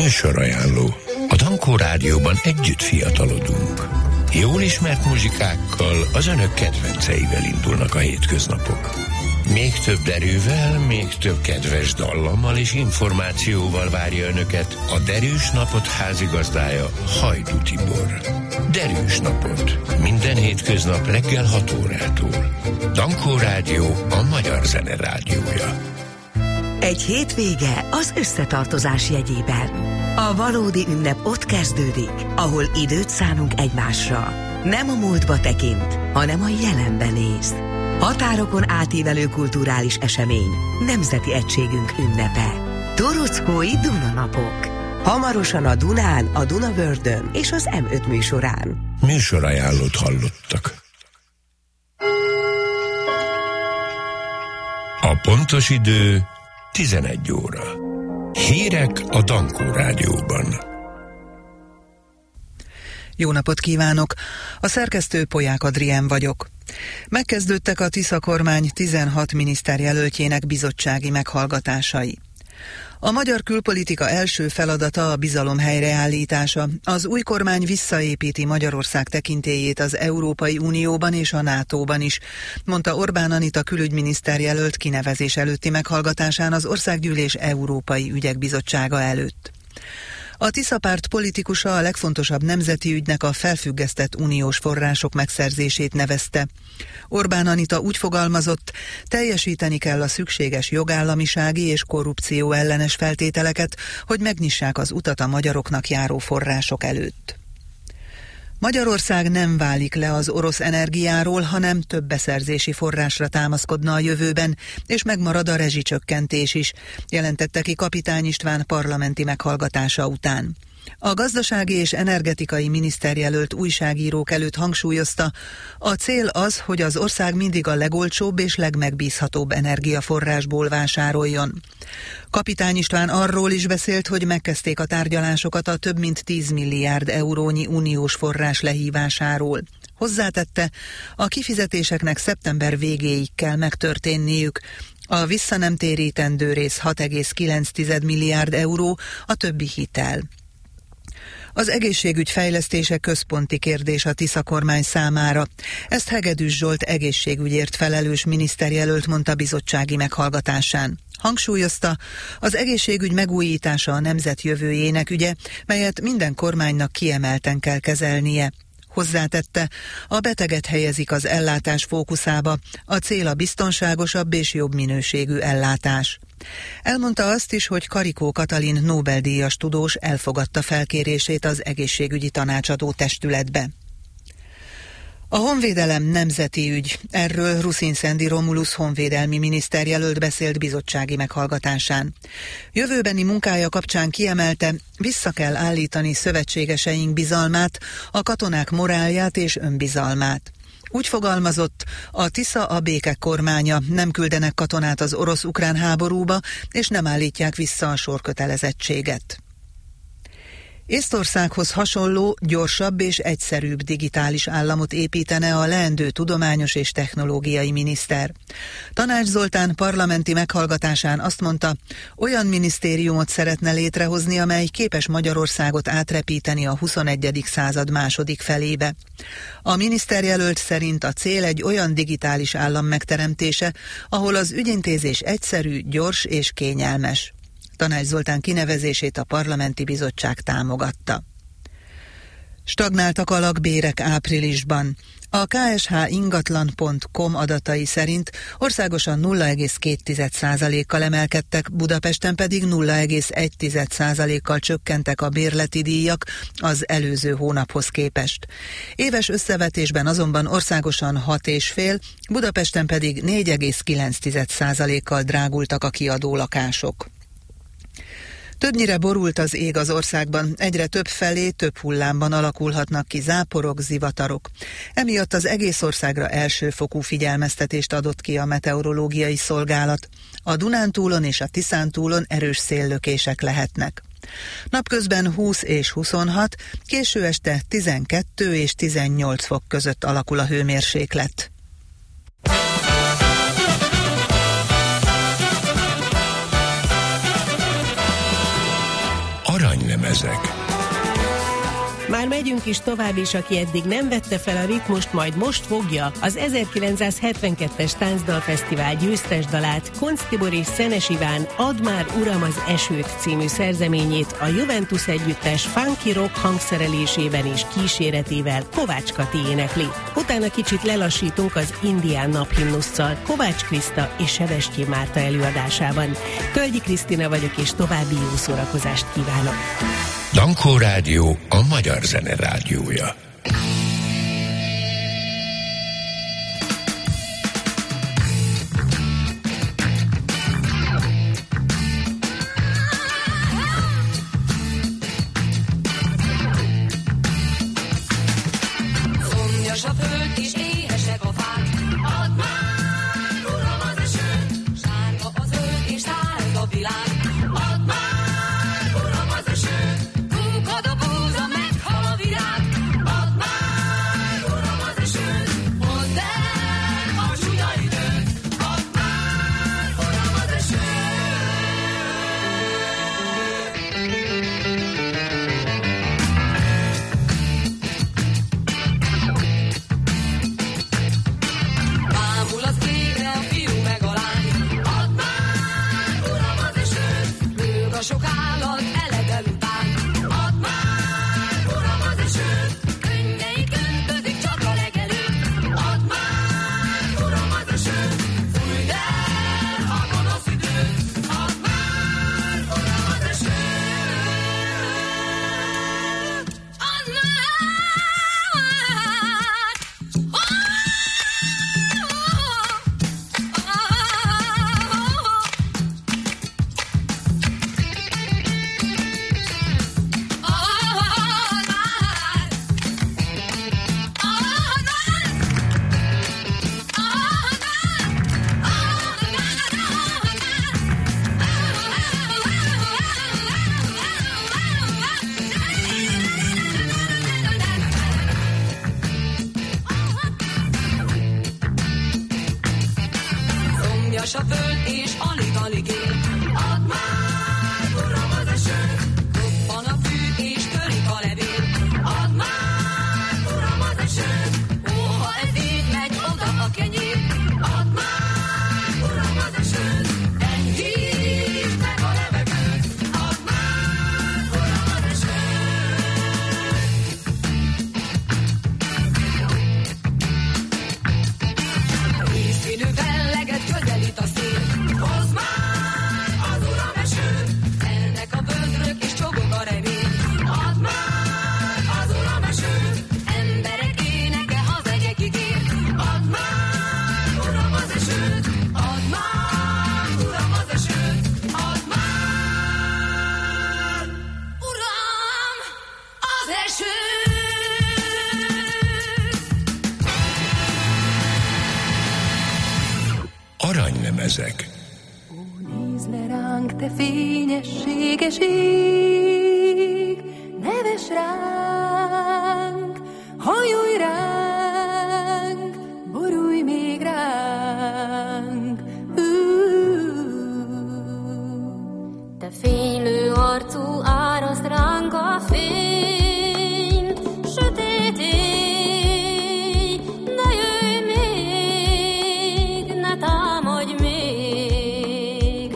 Műsorajánló. A Dankó Rádióban együtt fiatalodunk. Jól ismert muzsikákkal, az önök kedvenceivel indulnak a hétköznapok. Még több erővel, még több kedves dallammal és információval várja önöket a Derűs Napot házigazdája, Hajdú Tibor. Derűs Napot. Minden hétköznap reggel 6 órától. Dankó Rádió, a magyar zene rádiója. Egy hétvége az összetartozás jegyében. A valódi ünnep ott kezdődik, ahol időt szánunk egymásra. Nem a múltba tekint, hanem a jelenben néz. Határokon átívelő kulturális esemény, nemzeti egységünk ünnepe. Torockói Dunanapok. Hamarosan a Dunán, a Dunavördön és az M5 műsorán. Műsorajánlót hallottak. A pontos idő 11 óra. Hírek a Dankó Rádióban. Jó napot kívánok! A szerkesztő Polyák Adrián vagyok. Megkezdődtek a Tisza kormány 16 miniszterjelöltjének bizottsági meghallgatásai. A magyar külpolitika első feladata a bizalom helyreállítása. Az új kormány visszaépíti Magyarország tekintélyét az Európai Unióban és a NATO-ban is, mondta Orbán Anita külügyminiszter jelölt kinevezés előtti meghallgatásán az Országgyűlés Európai Ügyek Bizottsága előtt. A Tisza párt politikusa a legfontosabb nemzeti ügynek a felfüggesztett uniós források megszerzését nevezte. Orbán Anita úgy fogalmazott, teljesíteni kell a szükséges jogállamisági és korrupció ellenes feltételeket, hogy megnyissák az utat a magyaroknak járó források előtt. Magyarország nem válik le az orosz energiáról, hanem több beszerzési forrásra támaszkodna a jövőben, és megmarad a rezsicsökkentés is, jelentette ki Kapitány István parlamenti meghallgatása után. A gazdasági és energetikai miniszterjelölt újságírók előtt hangsúlyozta, a cél az, hogy az ország mindig a legolcsóbb és legmegbízhatóbb energiaforrásból vásároljon. Kapitány István arról is beszélt, hogy megkezdték a tárgyalásokat a több mint 10 milliárd eurónyi uniós forrás lehívásáról. Hozzátette, a kifizetéseknek szeptember végéig kell megtörténniük. A visszanemtérítendő rész 6,9 milliárd euró, a többi hitel. Az egészségügy fejlesztése központi kérdés a Tisza kormány számára. Ezt Hegedűs Zsolt egészségügyért felelős miniszterjelölt mondta bizottsági meghallgatásán. Hangsúlyozta, az egészségügy megújítása a nemzet jövőjének ügye, melyet minden kormánynak kiemelten kell kezelnie. Hozzátette, a beteget helyezik az ellátás fókuszába, a cél a biztonságosabb és jobb minőségű ellátás. Elmondta azt is, hogy Karikó Katalin Nobel-díjas tudós elfogadta felkérését az egészségügyi tanácsadó testületbe. A honvédelem nemzeti ügy. Erről Ruszin-Szendi Romulusz honvédelmi miniszterjelölt beszélt bizottsági meghallgatásán. Jövőbeni munkája kapcsán kiemelte, vissza kell állítani szövetségeseink bizalmát, a katonák morálját és önbizalmát. Úgy fogalmazott, a Tisza a béke kormánya, nem küldenek katonát az orosz-ukrán háborúba, és nem állítják vissza a sorkötelezettséget. Észtországhoz hasonló, gyorsabb és egyszerűbb digitális államot építene a leendő tudományos és technológiai miniszter. Tanács Zoltán parlamenti meghallgatásán azt mondta, olyan minisztériumot szeretne létrehozni, amely képes Magyarországot átrepíteni a 21. század második felébe. A miniszterjelölt szerint a cél egy olyan digitális állam megteremtése, ahol az ügyintézés egyszerű, gyors és kényelmes. Tanács Zoltán kinevezését a parlamenti bizottság támogatta. Stagnáltak a lakbérek áprilisban. A ksh-ingatlan.com adatai szerint országosan 0,2%-kal emelkedtek, Budapesten pedig 0,1%-kal csökkentek a bérleti díjak az előző hónaphoz képest. Éves összevetésben azonban országosan 6,5%, Budapesten pedig 4,9%-kal drágultak a kiadó lakások. Többnyire borult az ég az országban, egyre több felé, több hullámban alakulhatnak ki záporok, zivatarok. Emiatt az egész országra elsőfokú figyelmeztetést adott ki a meteorológiai szolgálat. A Dunántúlon és a Tiszántúlon erős széllökések lehetnek. Napközben 20 és 26, késő este 12 és 18 fok között alakul a hőmérséklet. Aranylemezek. Már megyünk is tovább, és aki eddig nem vette fel a ritmust, majd most fogja. Az 1972-es Táncdalfesztivál győztes dalát, Koncz Tibor és Szenes Iván Add már uram az esőt című szerzeményét a Juventus együttes funky rock hangszerelésében és kíséretével Kovács Kati énekli. Utána kicsit lelassítunk az indián naphimnusszal Kovács Kriszta és Sebestyén Márta előadásában. Tölgyi Krisztina vagyok, és további jó szórakozást kívánok. Dankó Rádió, a magyar zene rádiója. Szomjas a föld és éhesek a fák, add már, uram, az esőt, sárga a zöld és száraz a világ, add már, uram, az esőt. Kukad a búza, meghal a virág, add már, uram, az esőt. Mondd el a csúnya időt, add már, uram, az esőt. Bámul az égre a fiú meg a lány, add már, uram, az esőt. Lőg a sok állat eledel után, add már, uram, az esőt. Könnyeit öntözik csak a legelőtt, add már, uram, az esőt. Fújd el a gonosz időt, add már, uram, az esőt. Add már, szomjas a föld és alig-alig él, add már, uram, az esőt. Roppan a fű és törik a levél, add már, uram, az esőt. Ó, ha ez így megy, oda a kenyér, add már, uram, az esőt. Enyhítsd meg a levegőt, add már, uram, az esőt. Vízszínű felleget közelít a szél, hozd már az uram esőt. Elnek a bödrök és csobog a remény, add már az uram esőt. Emberek éneke az egekig ér, add már, uram, az esőt. Add már, uram, az esőt. Add már, uram, az esőt. Aranylemezek. Nézd le ránk, te fényességes ég, neves ránk, hajolj ránk, borulj még ránk. Te fénylő arcú áraszt ránk a fényt, sötét éj, ne jöjj még, ne támadj még.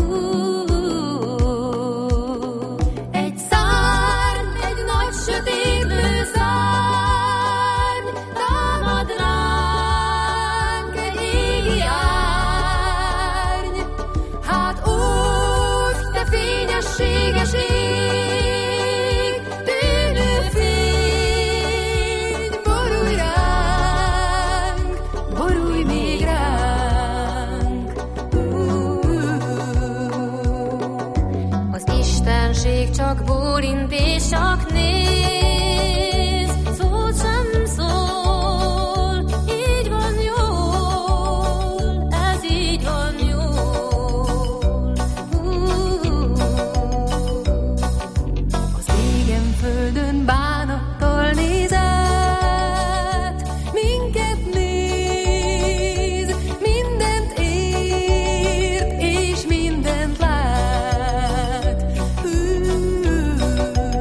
Egy szárny, egy nagy sötétlő szárny, támad ránk egy égi árny. Hát úgy, te fényességes ég, tűnő fény, borulj ránk, borulj még ránk. Az istenség csak bólint és csak néz, szót sem szól, így van jól, ez így van jól. Az égen földön bánattal néz át, minket néz, mindent ért és mindent lát.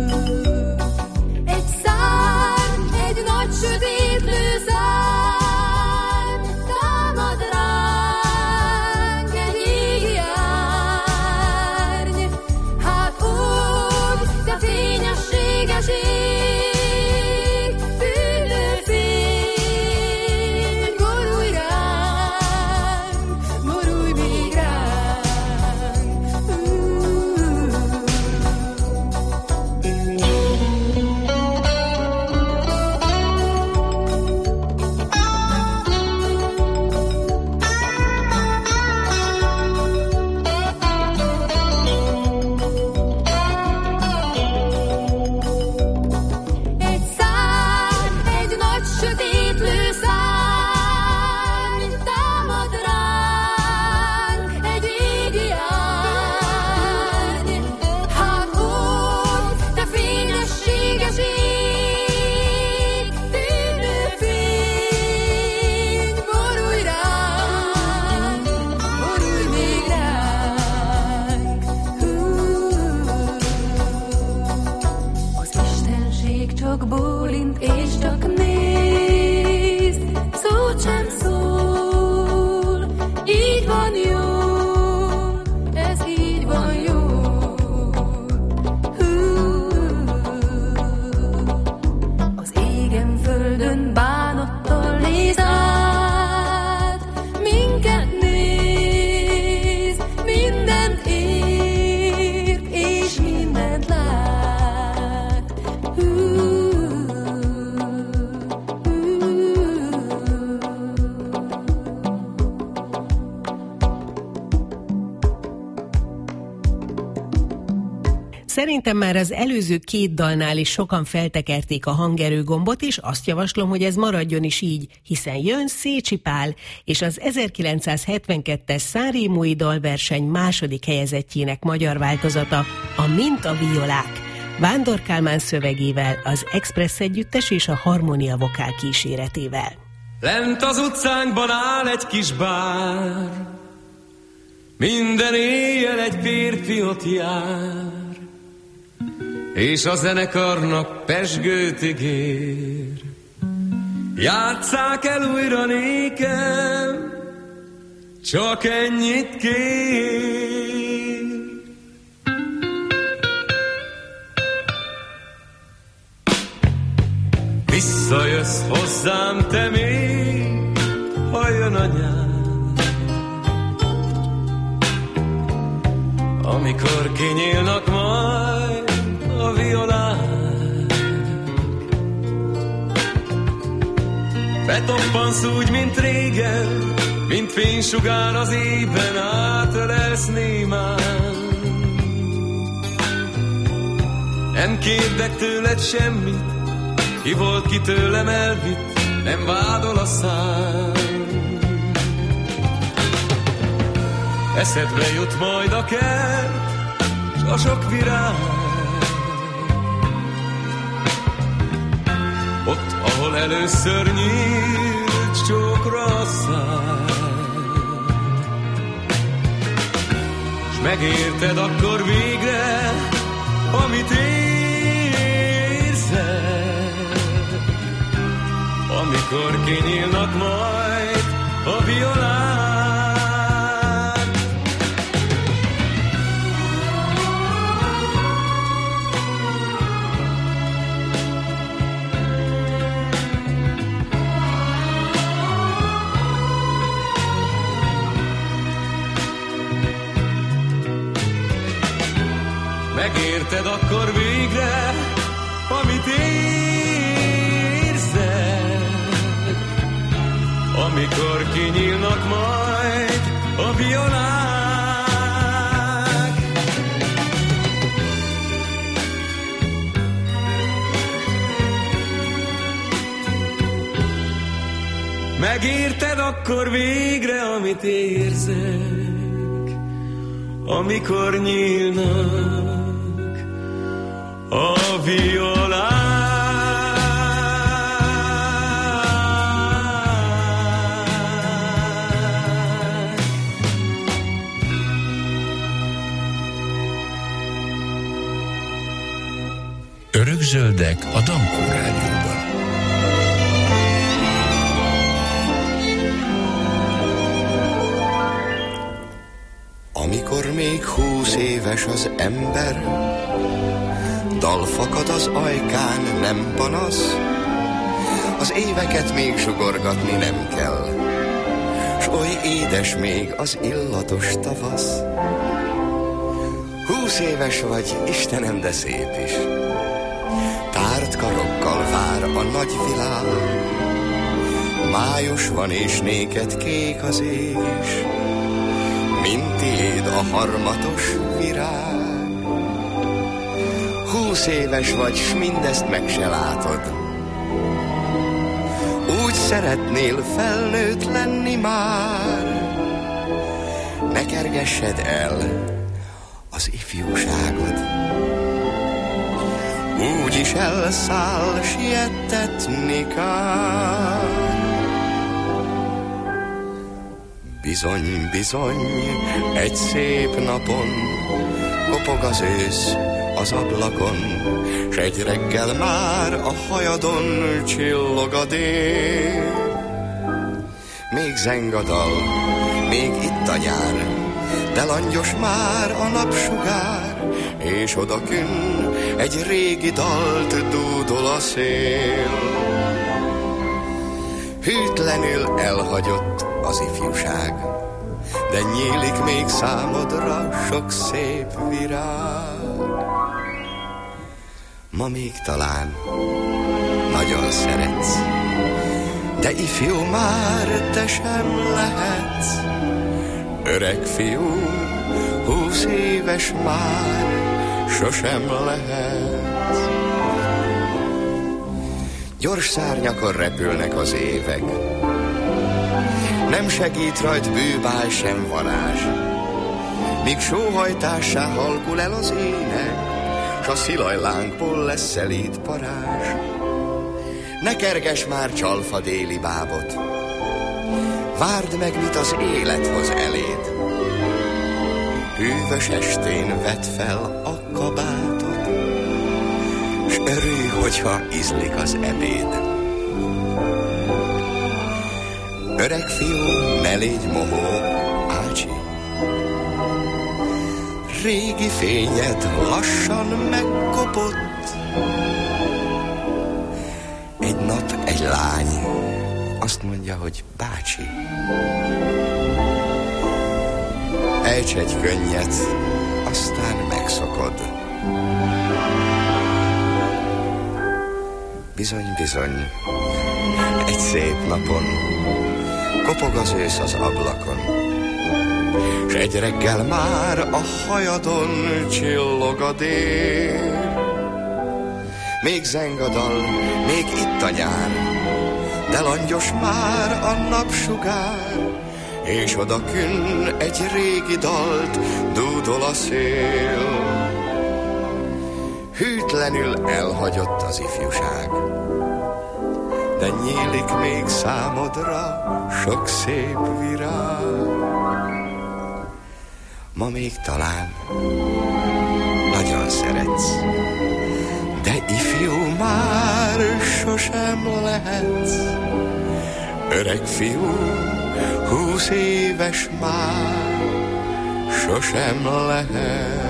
Szerintem már az előző 2 dalnál is sokan feltekerték a hangerő gombot, és azt javaslom, hogy ez maradjon is így, hiszen jön Szécsi Pál, és az 1972-es Sanremói dalverseny második helyezettjének magyar változata, a Mint a violák, Vándor Kálmán szövegével, az Express együttes és a Harmonia vokál kíséretével. Lent az utcánkban áll egy kis bár, minden éjjel egy férfiot jár, és a zenekarnak pezsgőt ígér. Játsszák el újra nékem, csak ennyit kér. Visszajössz hozzám te még, ha jön a nyár, amikor kinyílnak majd a violák. Betoppansz úgy, mint régen, mint fénysugár az ében, átölelsz némán. Nem kérdek tőled semmit, ki volt, ki tőlem elvitt, nem vádol a szám. Eszedbe jut majd a kert, s a sok virág. Ott, ahol először nyílt csókra a száj. S megérted akkor végre, amit érzed, amikor kinyílnak majd a violák. Megérted akkor végre, amit érzed, amikor kinyílnak majd a violák. Megérted akkor végre, amit érzek, amikor nyílnak a violák. Örökzöldek a Dankó Rádióban. Amikor még 20 éves az ember, dal fakad az ajkán, nem panasz, az éveket még sugorgatni nem kell, s oly édes még az illatos tavasz. 20 éves vagy, Istenem, de szép is, tárt karokkal vár a nagy világ. Május van és néked kék az ég is, mint tiéd a harmatos virág. 20 éves vagy, s mindezt meg se látod. Úgy szeretnél felnőtt lenni már, ne kergessed el az ifjúságod. Úgy is elszáll, siettetni kár. Bizony, bizony, egy szép napon kopog az ősz az ablakon, s egy reggel már a hajadon csillog a dél. Még zeng a dal, még itt a nyár, de langyos már a napsugár, és odakünn egy régi dalt dúdol a szél. Hűtlenül elhagyott az ifjúság, de nyílik még számodra sok szép virág. Ma még talán nagyon szeretsz, de ifjú már te sem lehetsz. Öreg fiú, 20 éves már, sosem lehet. Gyors szárnyakon repülnek az évek, nem segít rajt bűbáj sem varázs, míg sóhajtássá halkul el az ének, s a szilajlánkból lesz szelíd parázs. Ne kerges már csalfa déli bábot, várd meg, mit az élet hoz eléd. Hűvös estén vedd fel a kabátot, s örülj, hogyha ízlik az ebéd. Öreg fiú, ne légy mohó, ácsi, régi fényed lassan megkopott. Egy nap egy lány azt mondja, hogy bácsi, ejts egy könnyet, aztán megszokod. Bizony, bizony, egy szép napon kopog az ősz az ablakon, s egy reggel már a hajadon csillog a dél. Még zeng a dal, még itt a nyár, de langyos már a napsugár, és odakünn egy régi dalt dúdol a szél. Hűtlenül elhagyott az ifjúság, de nyílik még számodra sok szép virág. Ma még talán nagyon szeretsz, de ifjú már sosem lehetsz. Öreg fiú, 20 éves már sosem lehet.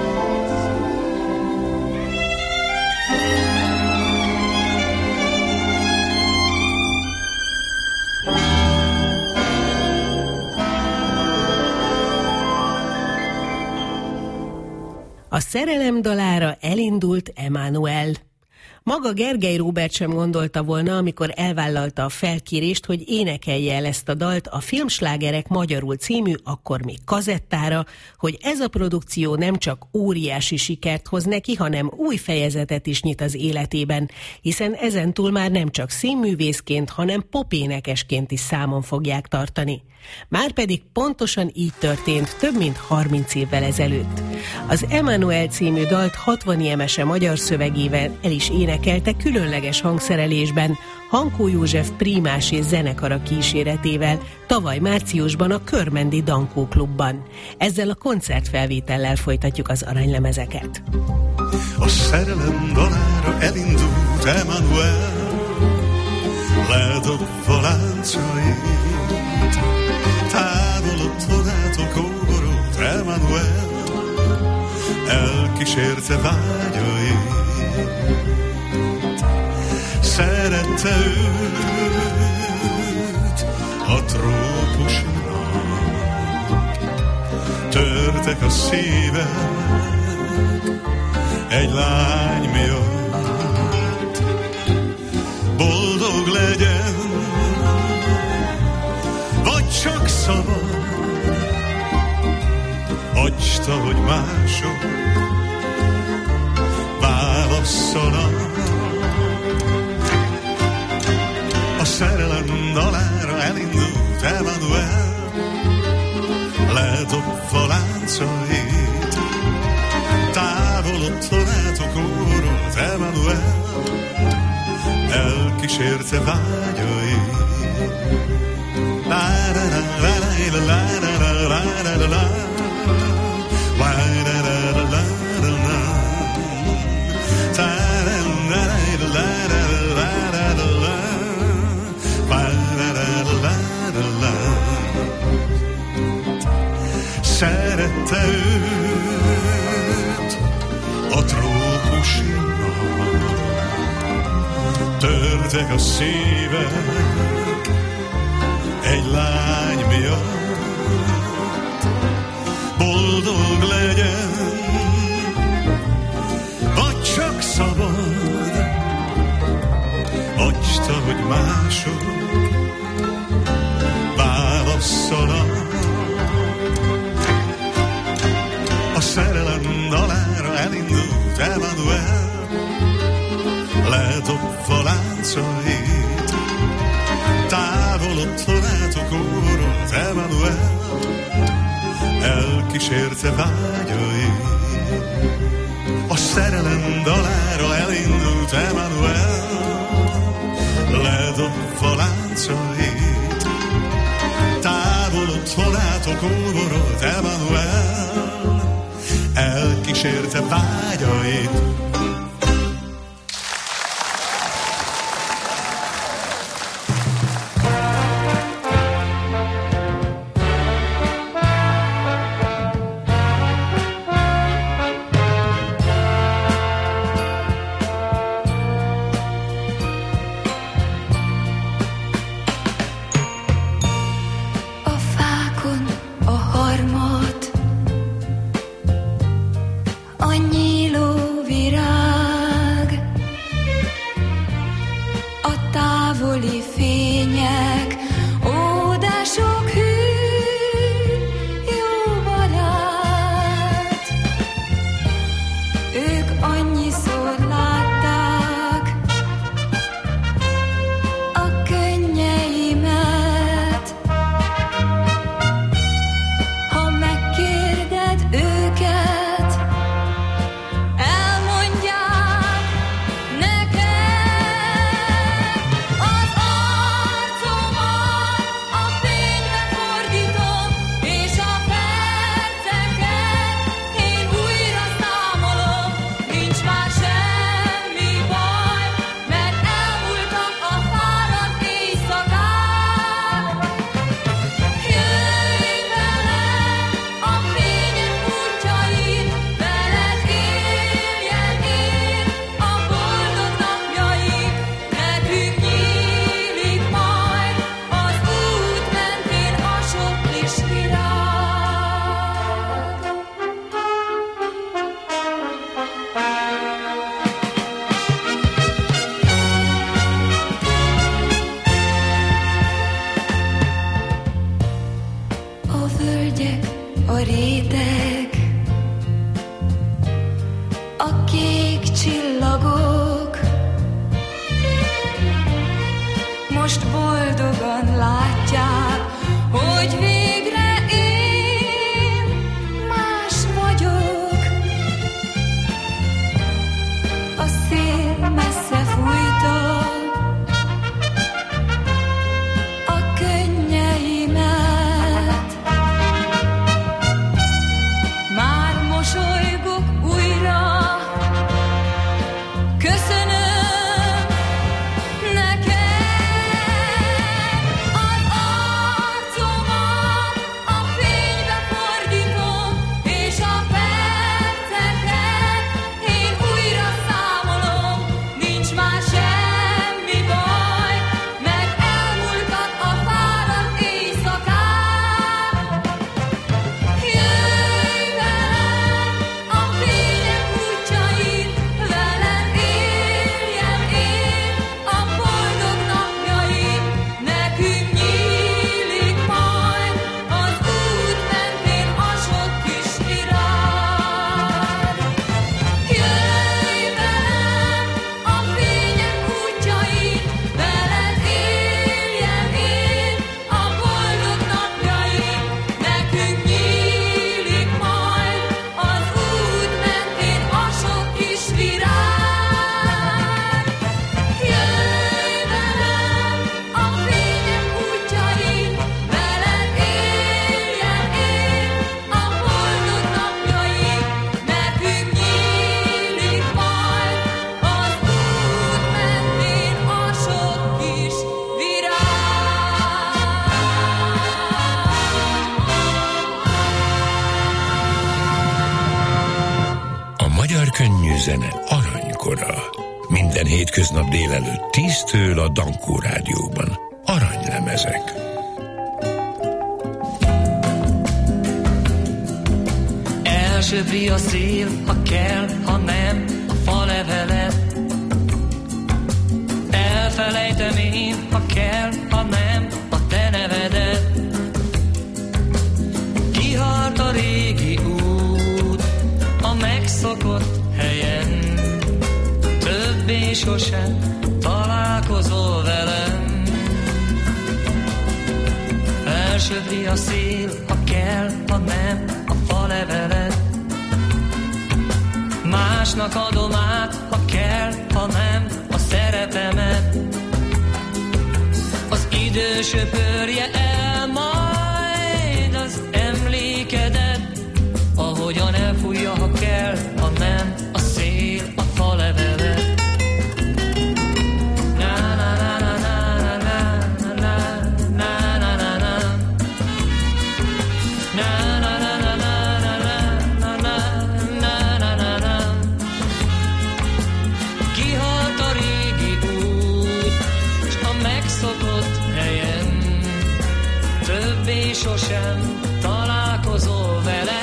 A szerelem dalára elindult Emmanuel. Maga Gergely Róbert sem gondolta volna, amikor elvállalta a felkérést, hogy énekelje el ezt a dalt a Filmslágerek magyarul című, akkor még kazettára, hogy ez a produkció nem csak óriási sikert hoz neki, hanem új fejezetet is nyit az életében, hiszen ezentúl már nem csak színművészként, hanem popénekesként is számon fogják tartani. Márpedig pontosan így történt több mint 30 évvel ezelőtt. Az Emmanuel című dalt 60 IMS-e magyar szövegével el is énekelte különleges hangszerelésben Hankó József prímás és zenekara kíséretével tavaly márciusban a Körmendi Dankó klubban. Ezzel a koncertfelvétellel folytatjuk az aranylemezeket. A szerelem dalára elindult Emmanuel, ledobva láncait, távolodtól át a kóborolt Emmanuel, elkísérte vágyait. Szerette őt a trópus nap, törtek a szívek egy lány miatt. Boldog legyen, vagy csak szabad, agysta, hogy mások válasszanak. A szerelem dalára elindult Emmanuel, ledobva láncait, távolodtól át a kóborolt Emmanuel, elkísérte vágyait. Szerette őt a trópusi nap, törtek a szívek egy lány miatt. Boldog legyen, vagy csak szabad, agysta, hogy mások válasszanak. A szerelem dalára elindult Emmanuel, ledobva láncait, távolodtól látok órolt Emmanuel, elkísérte vágyait. A szerelem dalára elindult Emmanuel, ledobva láncait, távolodtól látok órolt Emmanuel, elkísérte vágyait. Könnyű zene aranykora. Minden hétköznap délelőtt 10-től a Dankó Rádióban. Aranylemezek. Elsöpri a szél, ha kell, ha nem, a falevelet. Elfelejtem én, ha kell, ha nem, a te nevedet. Kihalt a régi út, sosem találkozol velem. Elsöpri a szél, ha kell, ha nem, a falevelet. Másnak adom át, ha kell, ha nem, a szerepemet. Az idő söpörje el majd az emlékedet, ahogyan elfújja, ha kell, ha nem, a szél, a falevelet. Kihalt a régi út, s a megszokott helyen többé sosem találkozol velem.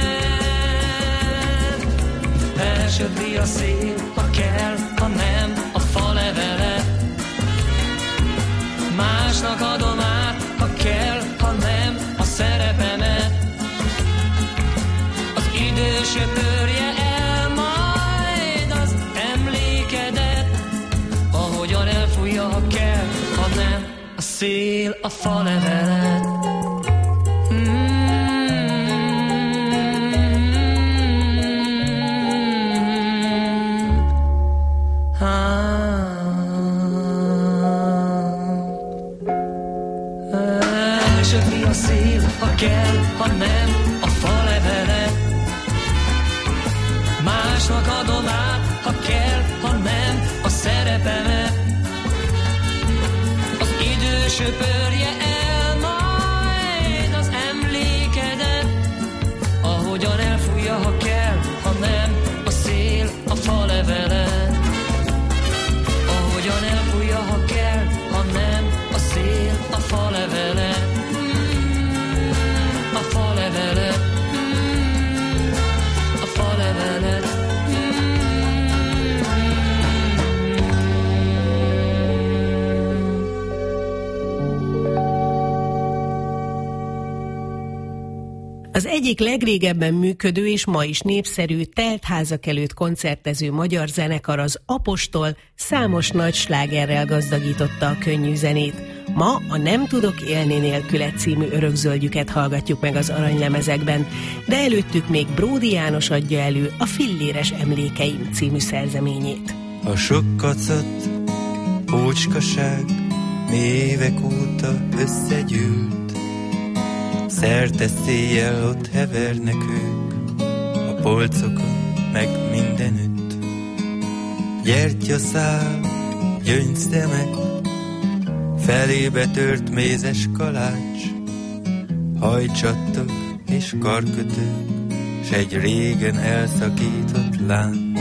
Elsöpri a szél, ha kell, ha nem, a falevelet. Másnak adom át, ha kell, ha nem, a szerepemet. Az idő söpörje el majd az emlékedet, ahogyan elfújja, ha kell, ha nem, a szél, a falevelet. Elsöpri a szél, ha kell, ha nem, a falevelet. Másnak adom át, ha kell, ha nem, a szerepemet. Az idő söpörje el majd az emlékedet, ahogyan elfújja, ha kell, ha nem, a szél, a falevelet. Ahogyan elfújja, ha kell, ha nem, a szél, a falevelet. A falevelet. A falevelet. Az egyik legrégebben működő és ma is népszerű teltházak előtt koncertező magyar zenekar, az Apostol számos nagy slágerrel gazdagította a könnyű zenét. Ma a Nem tudok élni nélküle című örökzöldjüket hallgatjuk meg az aranylemezekben, de előttük még Bródi János adja elő a Filléres emlékeim című szerzeményét. A sok kacat, ócskaság évek óta összegyűlt, szerte széjjel ott hevernek ők, a polcokon meg mindenütt. Gyertyaszál, gyöngyszemek, felébe tört mézes kalács, hajcsattog és karkötők, s egy régen elszakított lánc.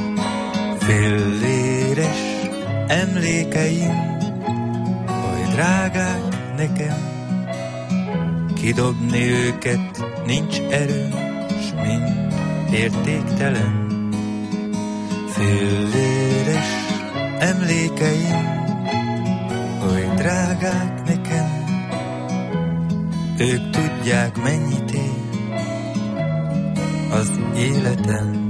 Filléres emlékeim, oly drágák nekem, kidobni őket nincs erőm, s mind értéktelen. Filléres emlékeim, oly drágák nekem, ők tudják, mennyit ér az életem.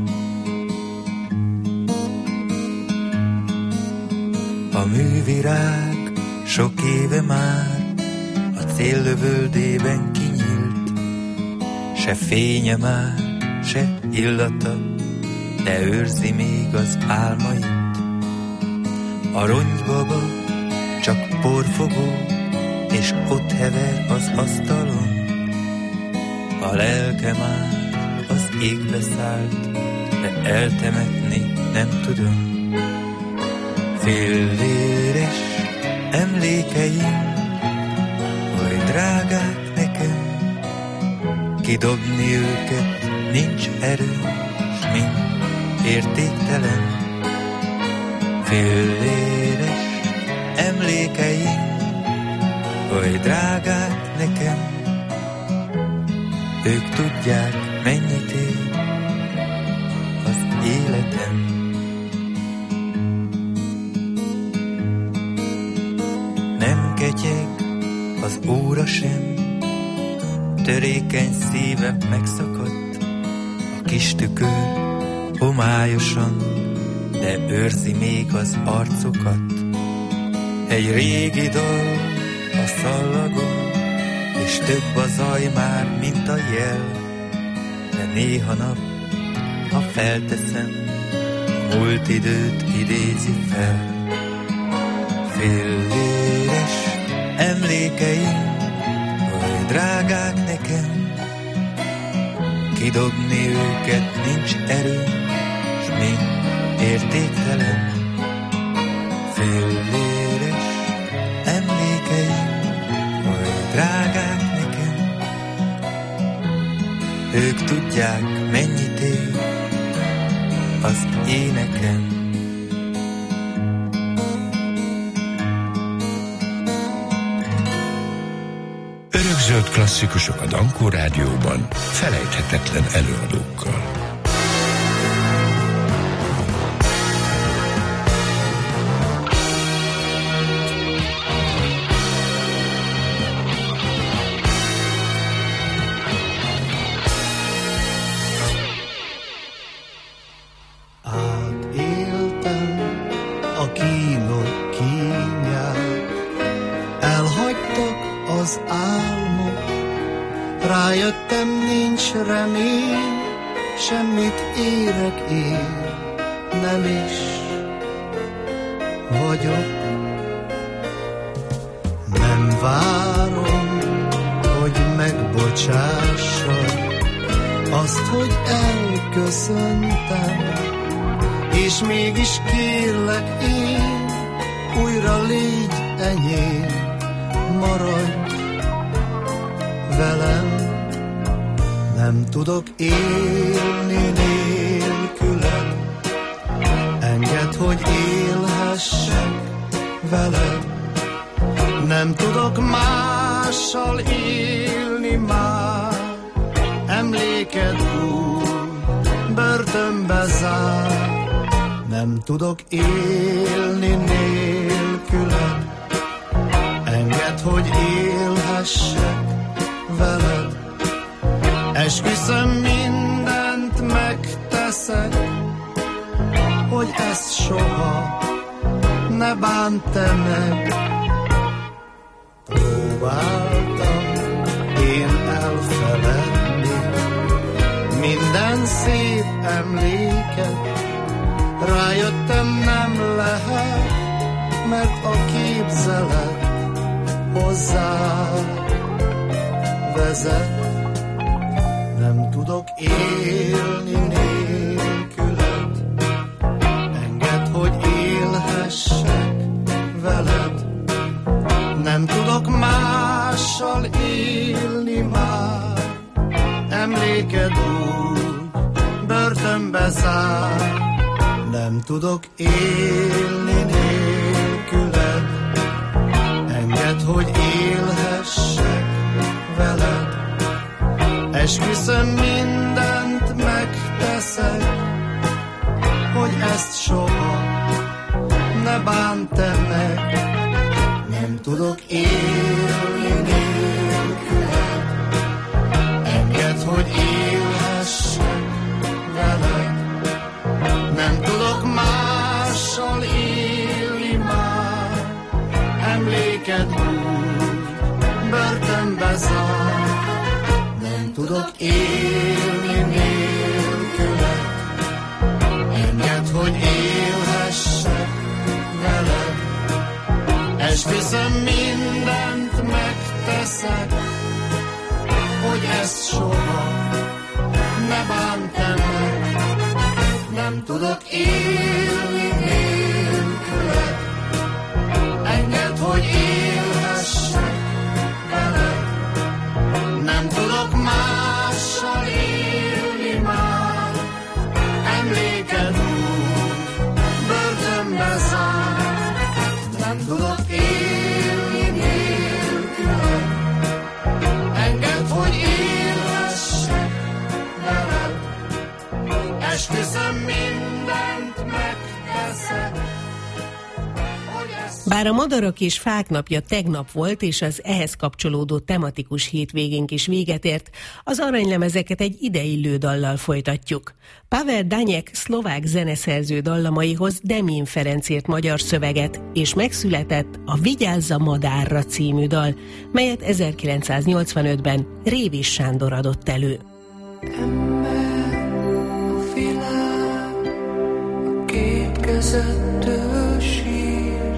A művirág sok éve már a céllövöldében kinyílt, se fénye már, se illata, de őrzi még az álmait. A ronybaba csak porfogó, és ott hever az asztalon. A lelke már az égbe szállt, de eltemetni nem tudom. Filléres emlékeim, oly drágák nekem, kidobni őket nincs erő, s mind értéktelen. Filléres emlékeim, oly drágák nekem, ők tudják, mennyit ér az életem. Nem ketyeg az óra sem, törékeny szívem megszakadt, a kis tükör homályosan de őrzi még az arcokat. Egy régi dal a szallagon, és több a zaj már, mint a jel. De néha nap, ha felteszem, múlt időt idézi fel. Filléres emlékeim, oly drágák nekem, kidobni őket nincs erő, s még értéktelen. Filléres emlékeim, oly drágák nekem, ők tudják, mennyit ér az énekem. Örökzöld klasszikusok a Dankó Rádióban felejthetetlen előadókkal. Átéltem a kínok kínját, elhagytak az álmok, rájöttem, nincs remény, semmit érek én, nem is vagyok. Nem várom, hogy megbocsássad azt, hogy elköszöntem, és mégis kérlek én, újra légy enyém, maradj velem. Nem tudok élni nélküled, engedd, hogy élhessek veled. Nem tudok mással élni már, emléked úgy börtönbe zár. Nem tudok élni nélküled, engedd, hogy élhessek veled. Esküszöm, mindent megteszek, hogy ezt soha ne bánt te meg. Próbáltam én elfeledni minden szép emléket, rájöttem, nem lehet, mert a képzelet hozzá vezet. Nem tudok élni nélküled, engedd, hogy élhessek veled. Nem tudok mással élni már, emléked úgy börtönbe zár. Nem tudok élni nélküled, engedd, hogy élhessek veled. Esküszöm, mindent megteszek, hogy ezt soha ne bánt te meg. Nem tudok élni nélküled, engedd, hogy élhessek veled. Nem tudok mással élni már, emléked úgy börtönbe zár. Nem tudok élni nélküled, engedd, hogy élhessek veled. Esküszöm, mindent megteszek, hogy ezt soha ne bánt te meg. Nem tudok élni nélküled, engedd, hogy élhessek veled. Nem tudok mással élni már, emléked úgy börtönbe zár. Nem tudok élni nélküled, engedd, hogy élhessek veled. Esküszöm, mindent megteszek, hogy ezt Bár a Madarak és Fák napja tegnap volt, és az ehhez kapcsolódó tematikus hétvégénk is véget ért, az aranylemezeket egy ideillő dallal folytatjuk. Pavel Danyek szlovák zeneszerző dallamaihoz Demjén Ferenc írt magyar szöveget, és megszületett a Vigyázz a madárra című dal, melyet 1985-ben Révés Sándor adott elő. Ember, a világ, a két kezettől sír,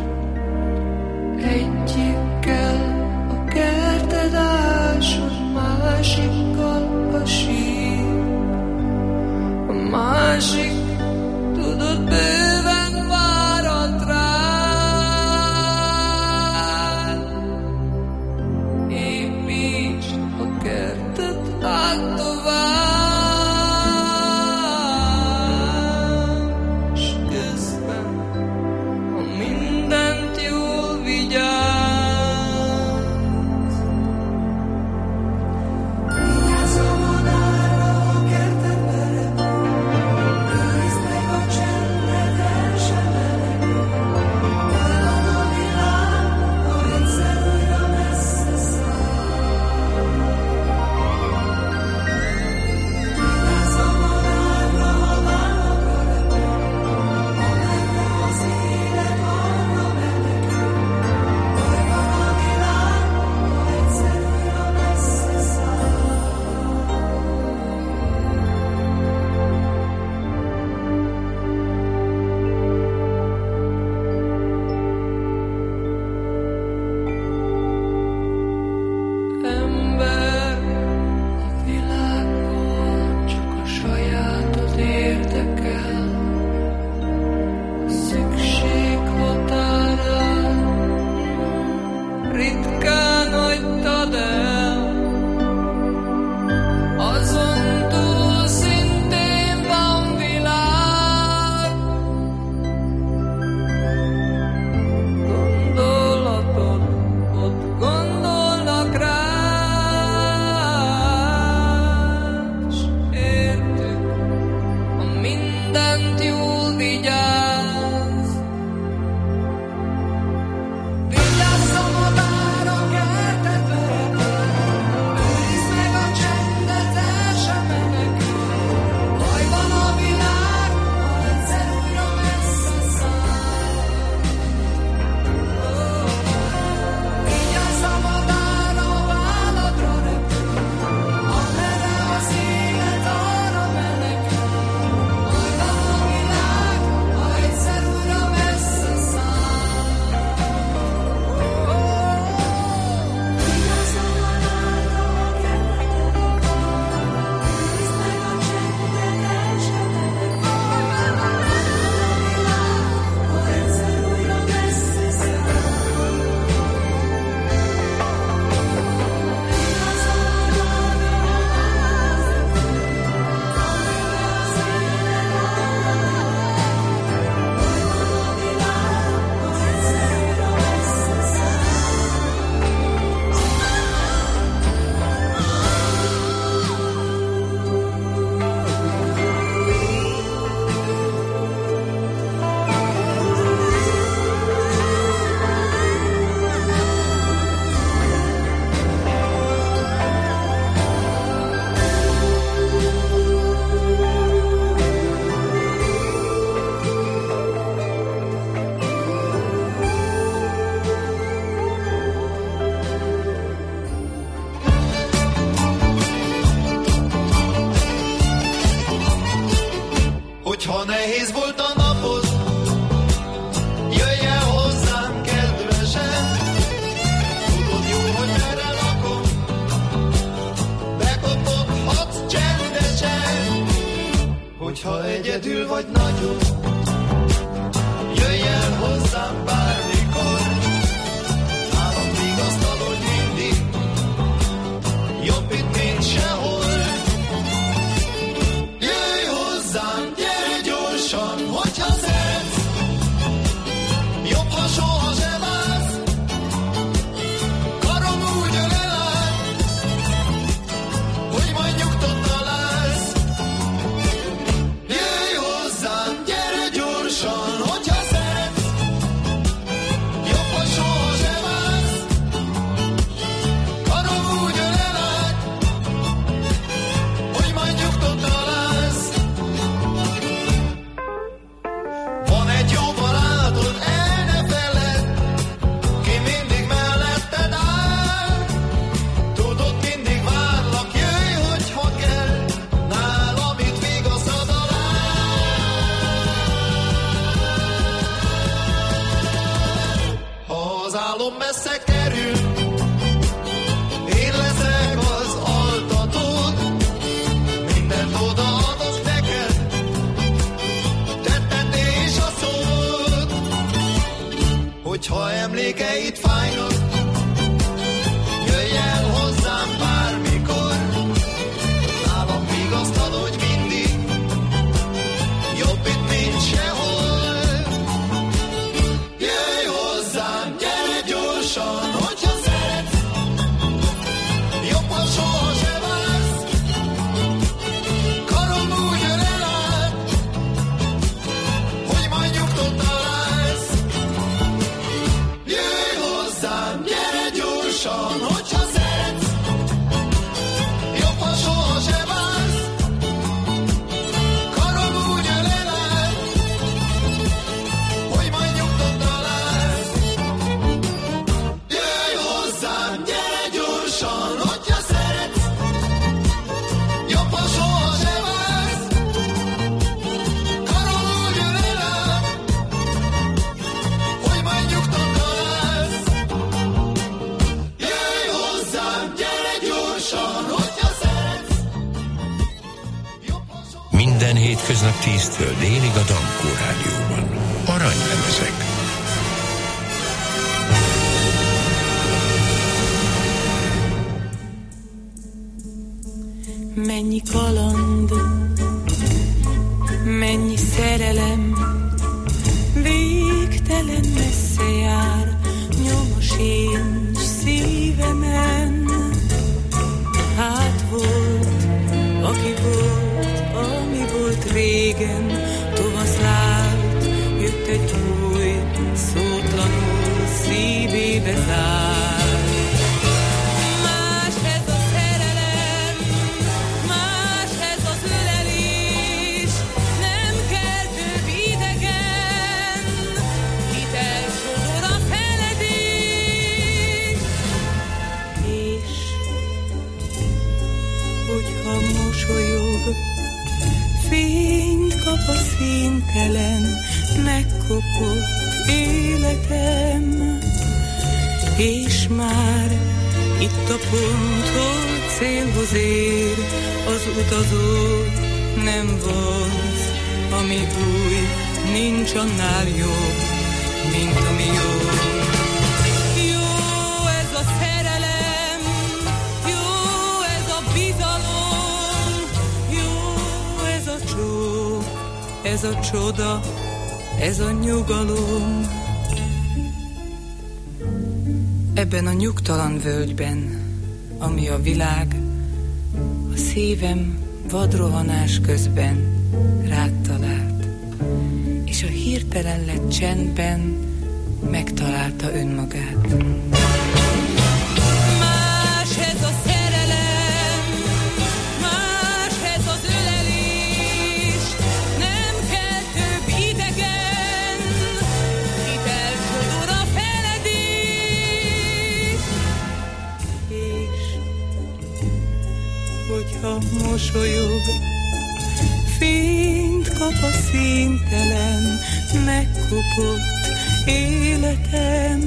egyikkel a kerted ás, a másikkal a sír, a másik tudod bőven várat rád. Építsd a kertet át tovább, s közben, ha mindent jól vigyázz. Vigyázz a madárra a kertedbe repül, őrizd meg a csendet, el sem menekül. Olyan a világ, ha egyszer újra messze száll. Vigyázz a madárra, ha vállakra repül, amerre az élet arra menekül. Olyan a világ, ha egyszer újra messze száll. Ember, a világban csak a sajátod érdekel, a szükség határán ritkán hagytad el, azon túl szintén van világ. Gondolatod, ott gondolnak rád, s értük, ha mindent jól vigyázz. Vigyázz a madár a kertedbe repül, őrizd meg a csendet, el sem menekül. Bajban a világ, ha egyszer újra messze száll. Vigyázz a madár a válladra repül, amerre az élet arra menekül. Bajban a világ, ha egyszer újra messze száll. Vigyázz a madárra a kertedbe repül, őrizd meg a csendet, el sem menekül. Bajban a világ, ha egyszer újra messze száll. Hogyha nehéz volt a napod, jöjj el hozzám kedvesen. Tudod jó, hogy merre lakom, bekopoghatsz csendesen. Hogyha egyedül vagy nagyon, jöjj el hozzám bármikor. Nálam vigasztalod mindig, jobb itt, mint sehol. Jöjj hozzám, gyere gyorsan, hogyha szeretsz, jobb, ha soha sem állsz. Karom úgy ölel át, hogy majd nyugtot találsz. Jöjj hozzám, gyere gyorsan. nagyon messze kerül. Én leszek az altatód, mindent odaadok neked, tetted és a szód. Hogyha emlékeit fájnak, jöjj el hozzám bármikor, nálam vigasztad, hogy mindig jobb itt, mint sehol. Jöjj hozzám, gyere gyorsan, hogyha szeretsz, jobb, ha soha se vársz. Karom úgy ölel át, hogy majd nyugtot találsz. Jöjj hozzám, gyere gyorsan, hogyha szeretsz, jobb, ha soha se vársz. Karom úgy ölel át, hogy majd nyugtot találsz. Jöjj hozzám, gyere gyorsan, hogyha szeretsz, jobb, ha soha se vársz. Karom úgy ölel át, hogy majd nyugtot találsz. Jöjj hozzám, gyere gyorsan, hogyha szeretsz. Minden hétköznap 10-től délig a Dankó Rádióban. Aranylemezek. Mennyi kaland, mennyi szerelem, végtelen messze jár, nyoma sincs szívemen. Hát volt, aki volt, ami volt régen, tovaszált, jött egy új, szótlanul szívébe zárt. Más ez a szerelem, más ez az ölelés, nem kell több idegen, kit elsodor a feledés. És hogyha mosolyog, fényt kap a színtelen, megkopott életem. És már itt a pont, hogy célhoz ér, az utazó nem vonz, ami új, nincs annál jobb, mint ami jó. Jó ez a szerelem, jó ez a bizalom, jó ez a csók, ez a csoda, ez a nyugalom. Ebben a nyugtalan völgyben, ami a világ, a szívem vadrohanás közben rád talált, és a hirtelen lett csendben megtalálta önmagát. Más ez a szerelem, más ez az ölelés, nem kell több idegen, kit elsodor a feledés. És hogyha mosolyog, fényt kap a színtelen, megkopott életem.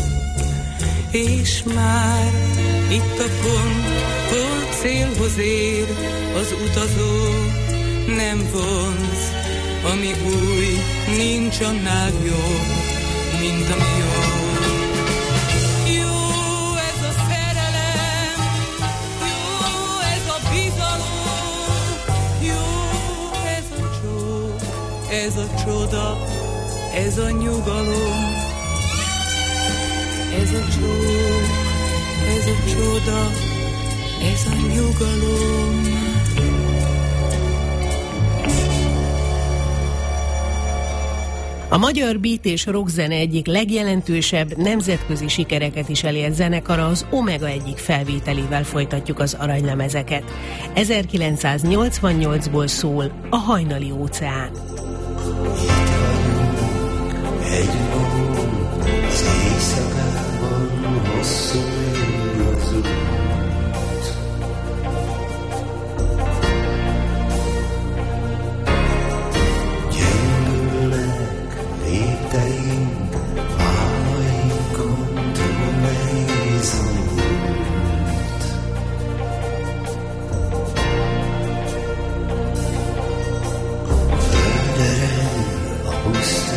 És már itt a pont, hol célhoz ér, az utazó nem vonz, ami új, nincs annál jobb, mint ami jó. Jó ez a szerelem, jó ez a bizalom, jó ez a csók, ez a csoda, ez a nyugalom. Ez a csók, ez a csoda, ez a nyugalom. A magyar beat és rockzene egyik legjelentősebb nemzetközi sikereket is elért zenekara, az Omega egyik felvételével folytatjuk az aranylemezeket. 1988-ból szól a Hajnali óceán. Egy nap, az éjszakában hosszú az út. Gyengülnek lépteink, vállainkon túl.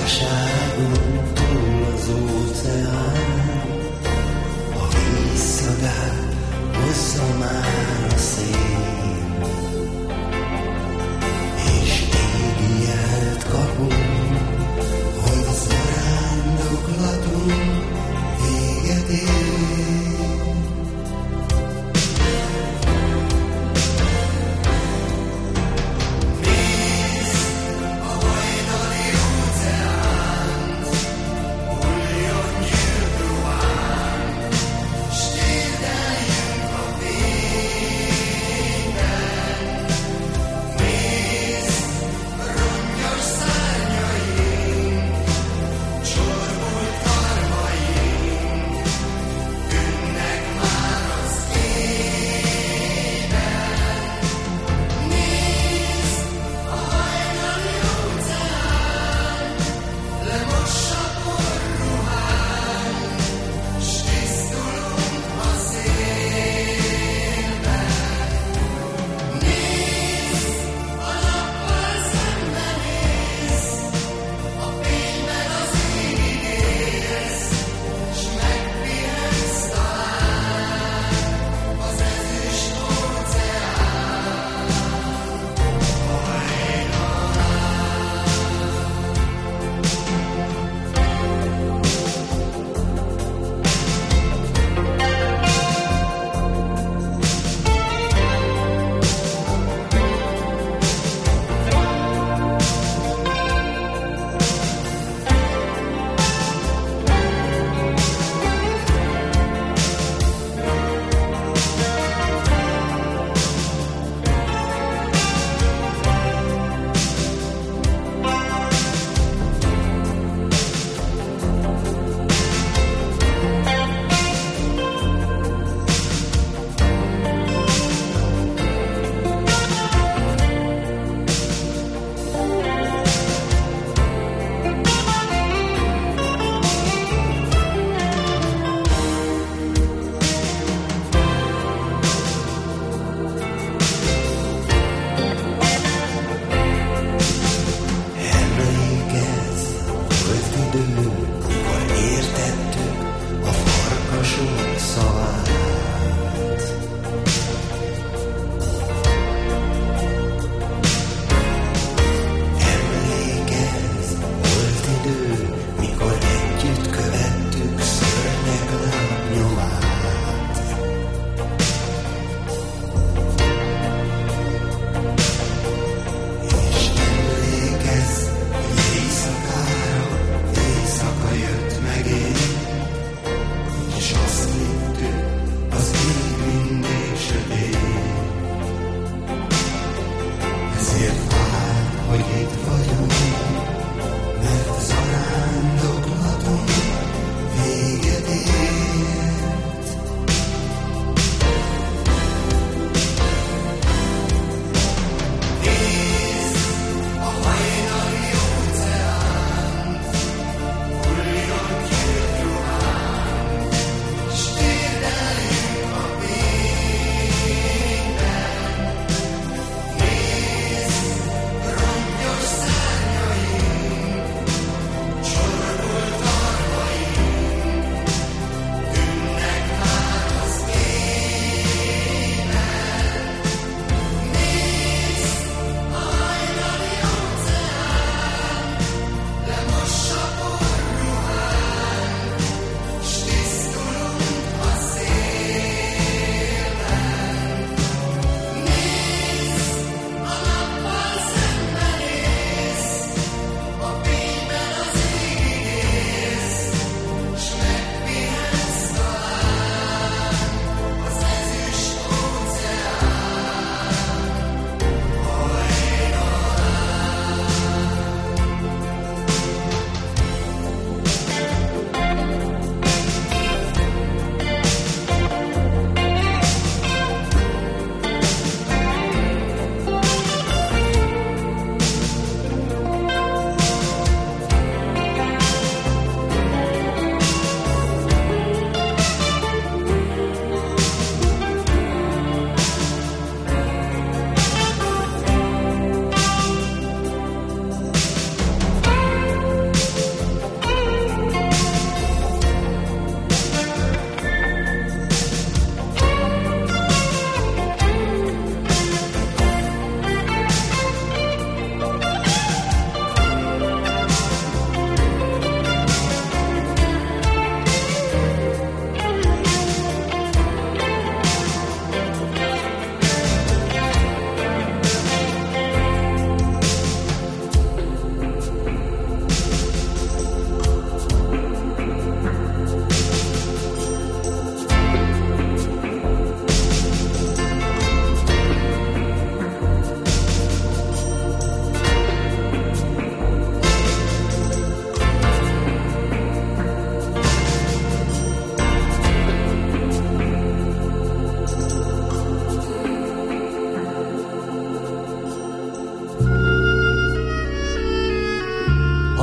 Világságon túl az óceán, a vízszagát hozza már a szél, és égi jelt kapunk, hogy zarándoklatunk véget ér. Stille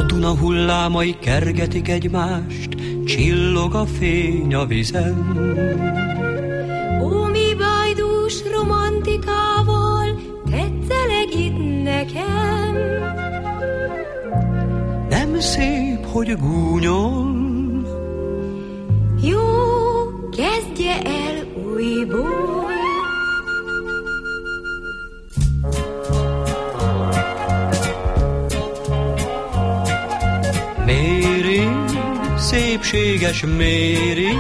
A Duna hullámai kergetik egymást, csillog a fény a vizen. Ó, mi bajdús romantikával tetszeleg itt nekem. Nem szép, hogy gúnyol. Jó, kezdje el újból. Méri, szépséges Méri,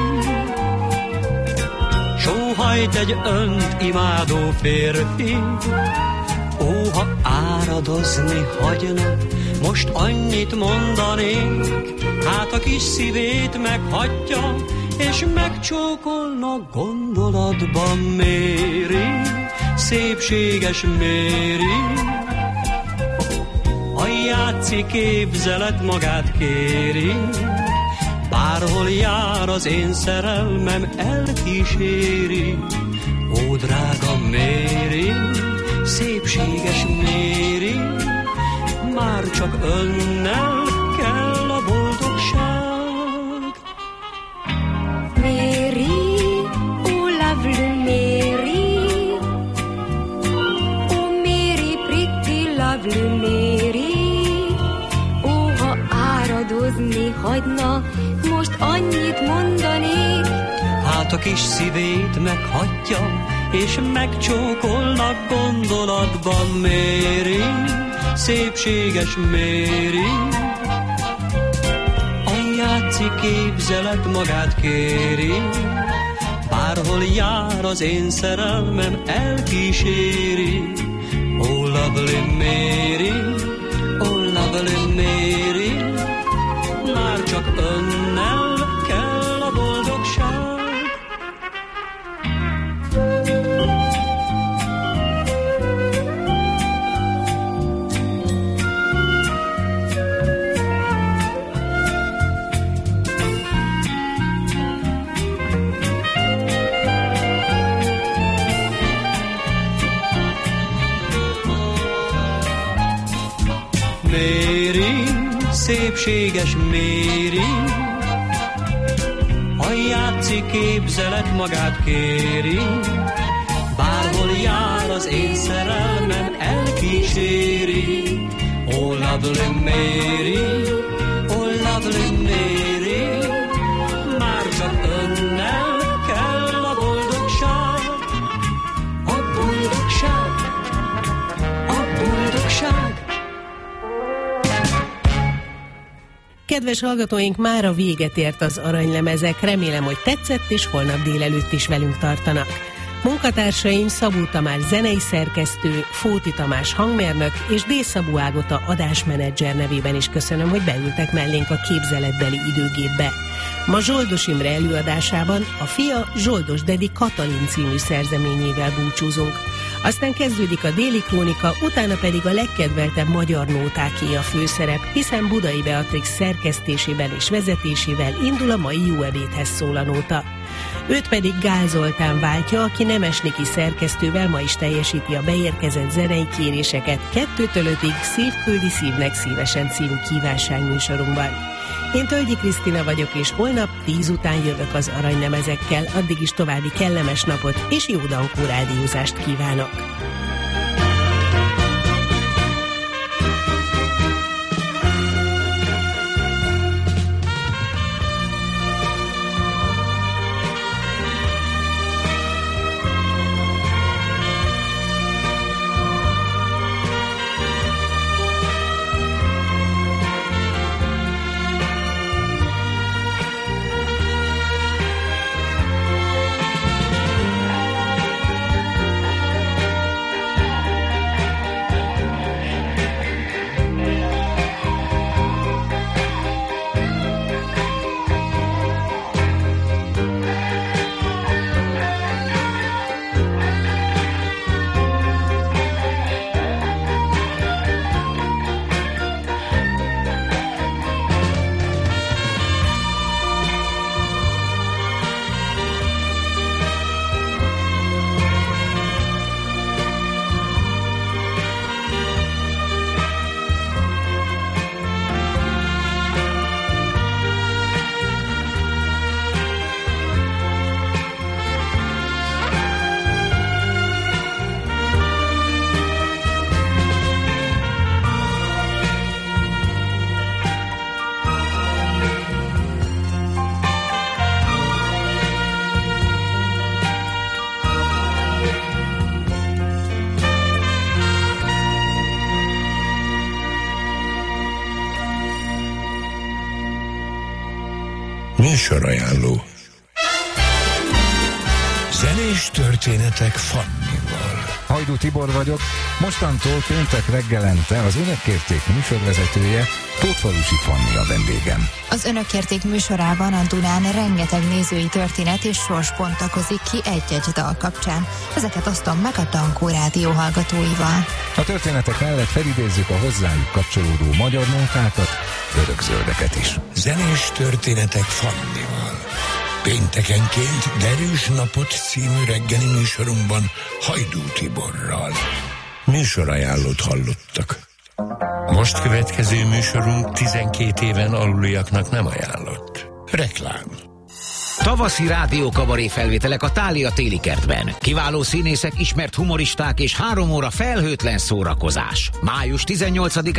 sóhajt egy önt imádó férfi. Ó, ha áradozni hagyna, most annyit mondanék, hát a kis szívét meghagyja, és megcsókolna gondolatban Méri, szépséges Méri. A játszik képzelet magát kéri, bárhol jár az én szerelmem elkíséri. Ó, drága Méri, szépséges Méri, már csak önnel kell a boldogság. Méri, oh lovely Méri, oh Méri, pretty lovely Méri. Ó, ha áradozni hagyna, most annyit mondanék, hát a kis szívét meghagyja, és megcsókolnak gondolatban Méri, szépséges Méri. A játszik képzelet magát kéri, bárhol jár az én szerelmem elkíséri. Oh lovely Méri, oh lovely Méri, már csak önnel kell a boldogság. Méri, szépséges Méri, a játszik képzelet magát kéri, bárhol jár az én szerelmem elkíséri. Oh lovely Méri, oh lovely Méri, már csak önnel kell a boldogság. A boldogság, a boldogság. Kedves hallgatóink, mára véget ért az aranylemezek, remélem, hogy tetszett, és holnap délelőtt is velünk tartanak. Munkatársaim Szabó Tamás zenei szerkesztő, Fóti Tamás hangmérnök és D. Szabó Ágota adásmenedzser nevében is köszönöm, hogy beültek mellénk a képzeletbeli időgépbe. Ma Zsoldos Imre előadásában a fia Zsoldos Dedi Katalin című szerzeményével búcsúzunk. Aztán kezdődik a Déli Krónika, utána pedig a legkedveltebb magyar nótáké a főszerep, hiszen Budai Beatrix szerkesztésével és vezetésével indul a mai Jó ebédhez szól a nóta. Őt pedig Gál Zoltán váltja, aki Nemesniki szerkesztővel ma is teljesíti a beérkezett zenei kéréseket 2-től 5-ig Szív küldi szívnek szívesen című kívánságműsorunkban. Én Tölgyi Krisztina vagyok, és holnap 10 után jövök az aranylemezekkel, addig is további kellemes napot és jó dankó rádiózást kívánok! Műsorajánló. Zenés történetek Fannival. Hajdú Tibor vagyok, mostantól péntek reggelente az Önök kérték műsorvezetője, Tótfalusi Fanni a vendégem. Az Önök kérték műsorában a Dunán rengeteg nézői történet és sors bontakozik ki egy-egy dal kapcsán. Ezeket osztom meg a Dankó Rádió hallgatóival. A történetek mellett felidézzük a hozzájuk kapcsolódó magyar nótákat, örökzöldeket is. Zenés történetek Fannival. Péntekenként Derűs napot című reggeli műsorunkban Hajdú Tiborral. Műsorajánlót hallottak. Most következő műsorunk 12 éven aluliaknak nem ajánlott. Reklám. Tavaszi rádiókabaré felvételek a Thália téli kertben. Kiváló színészek, ismert humoristák és 3 óra felhőtlen szórakozás. Május 18-án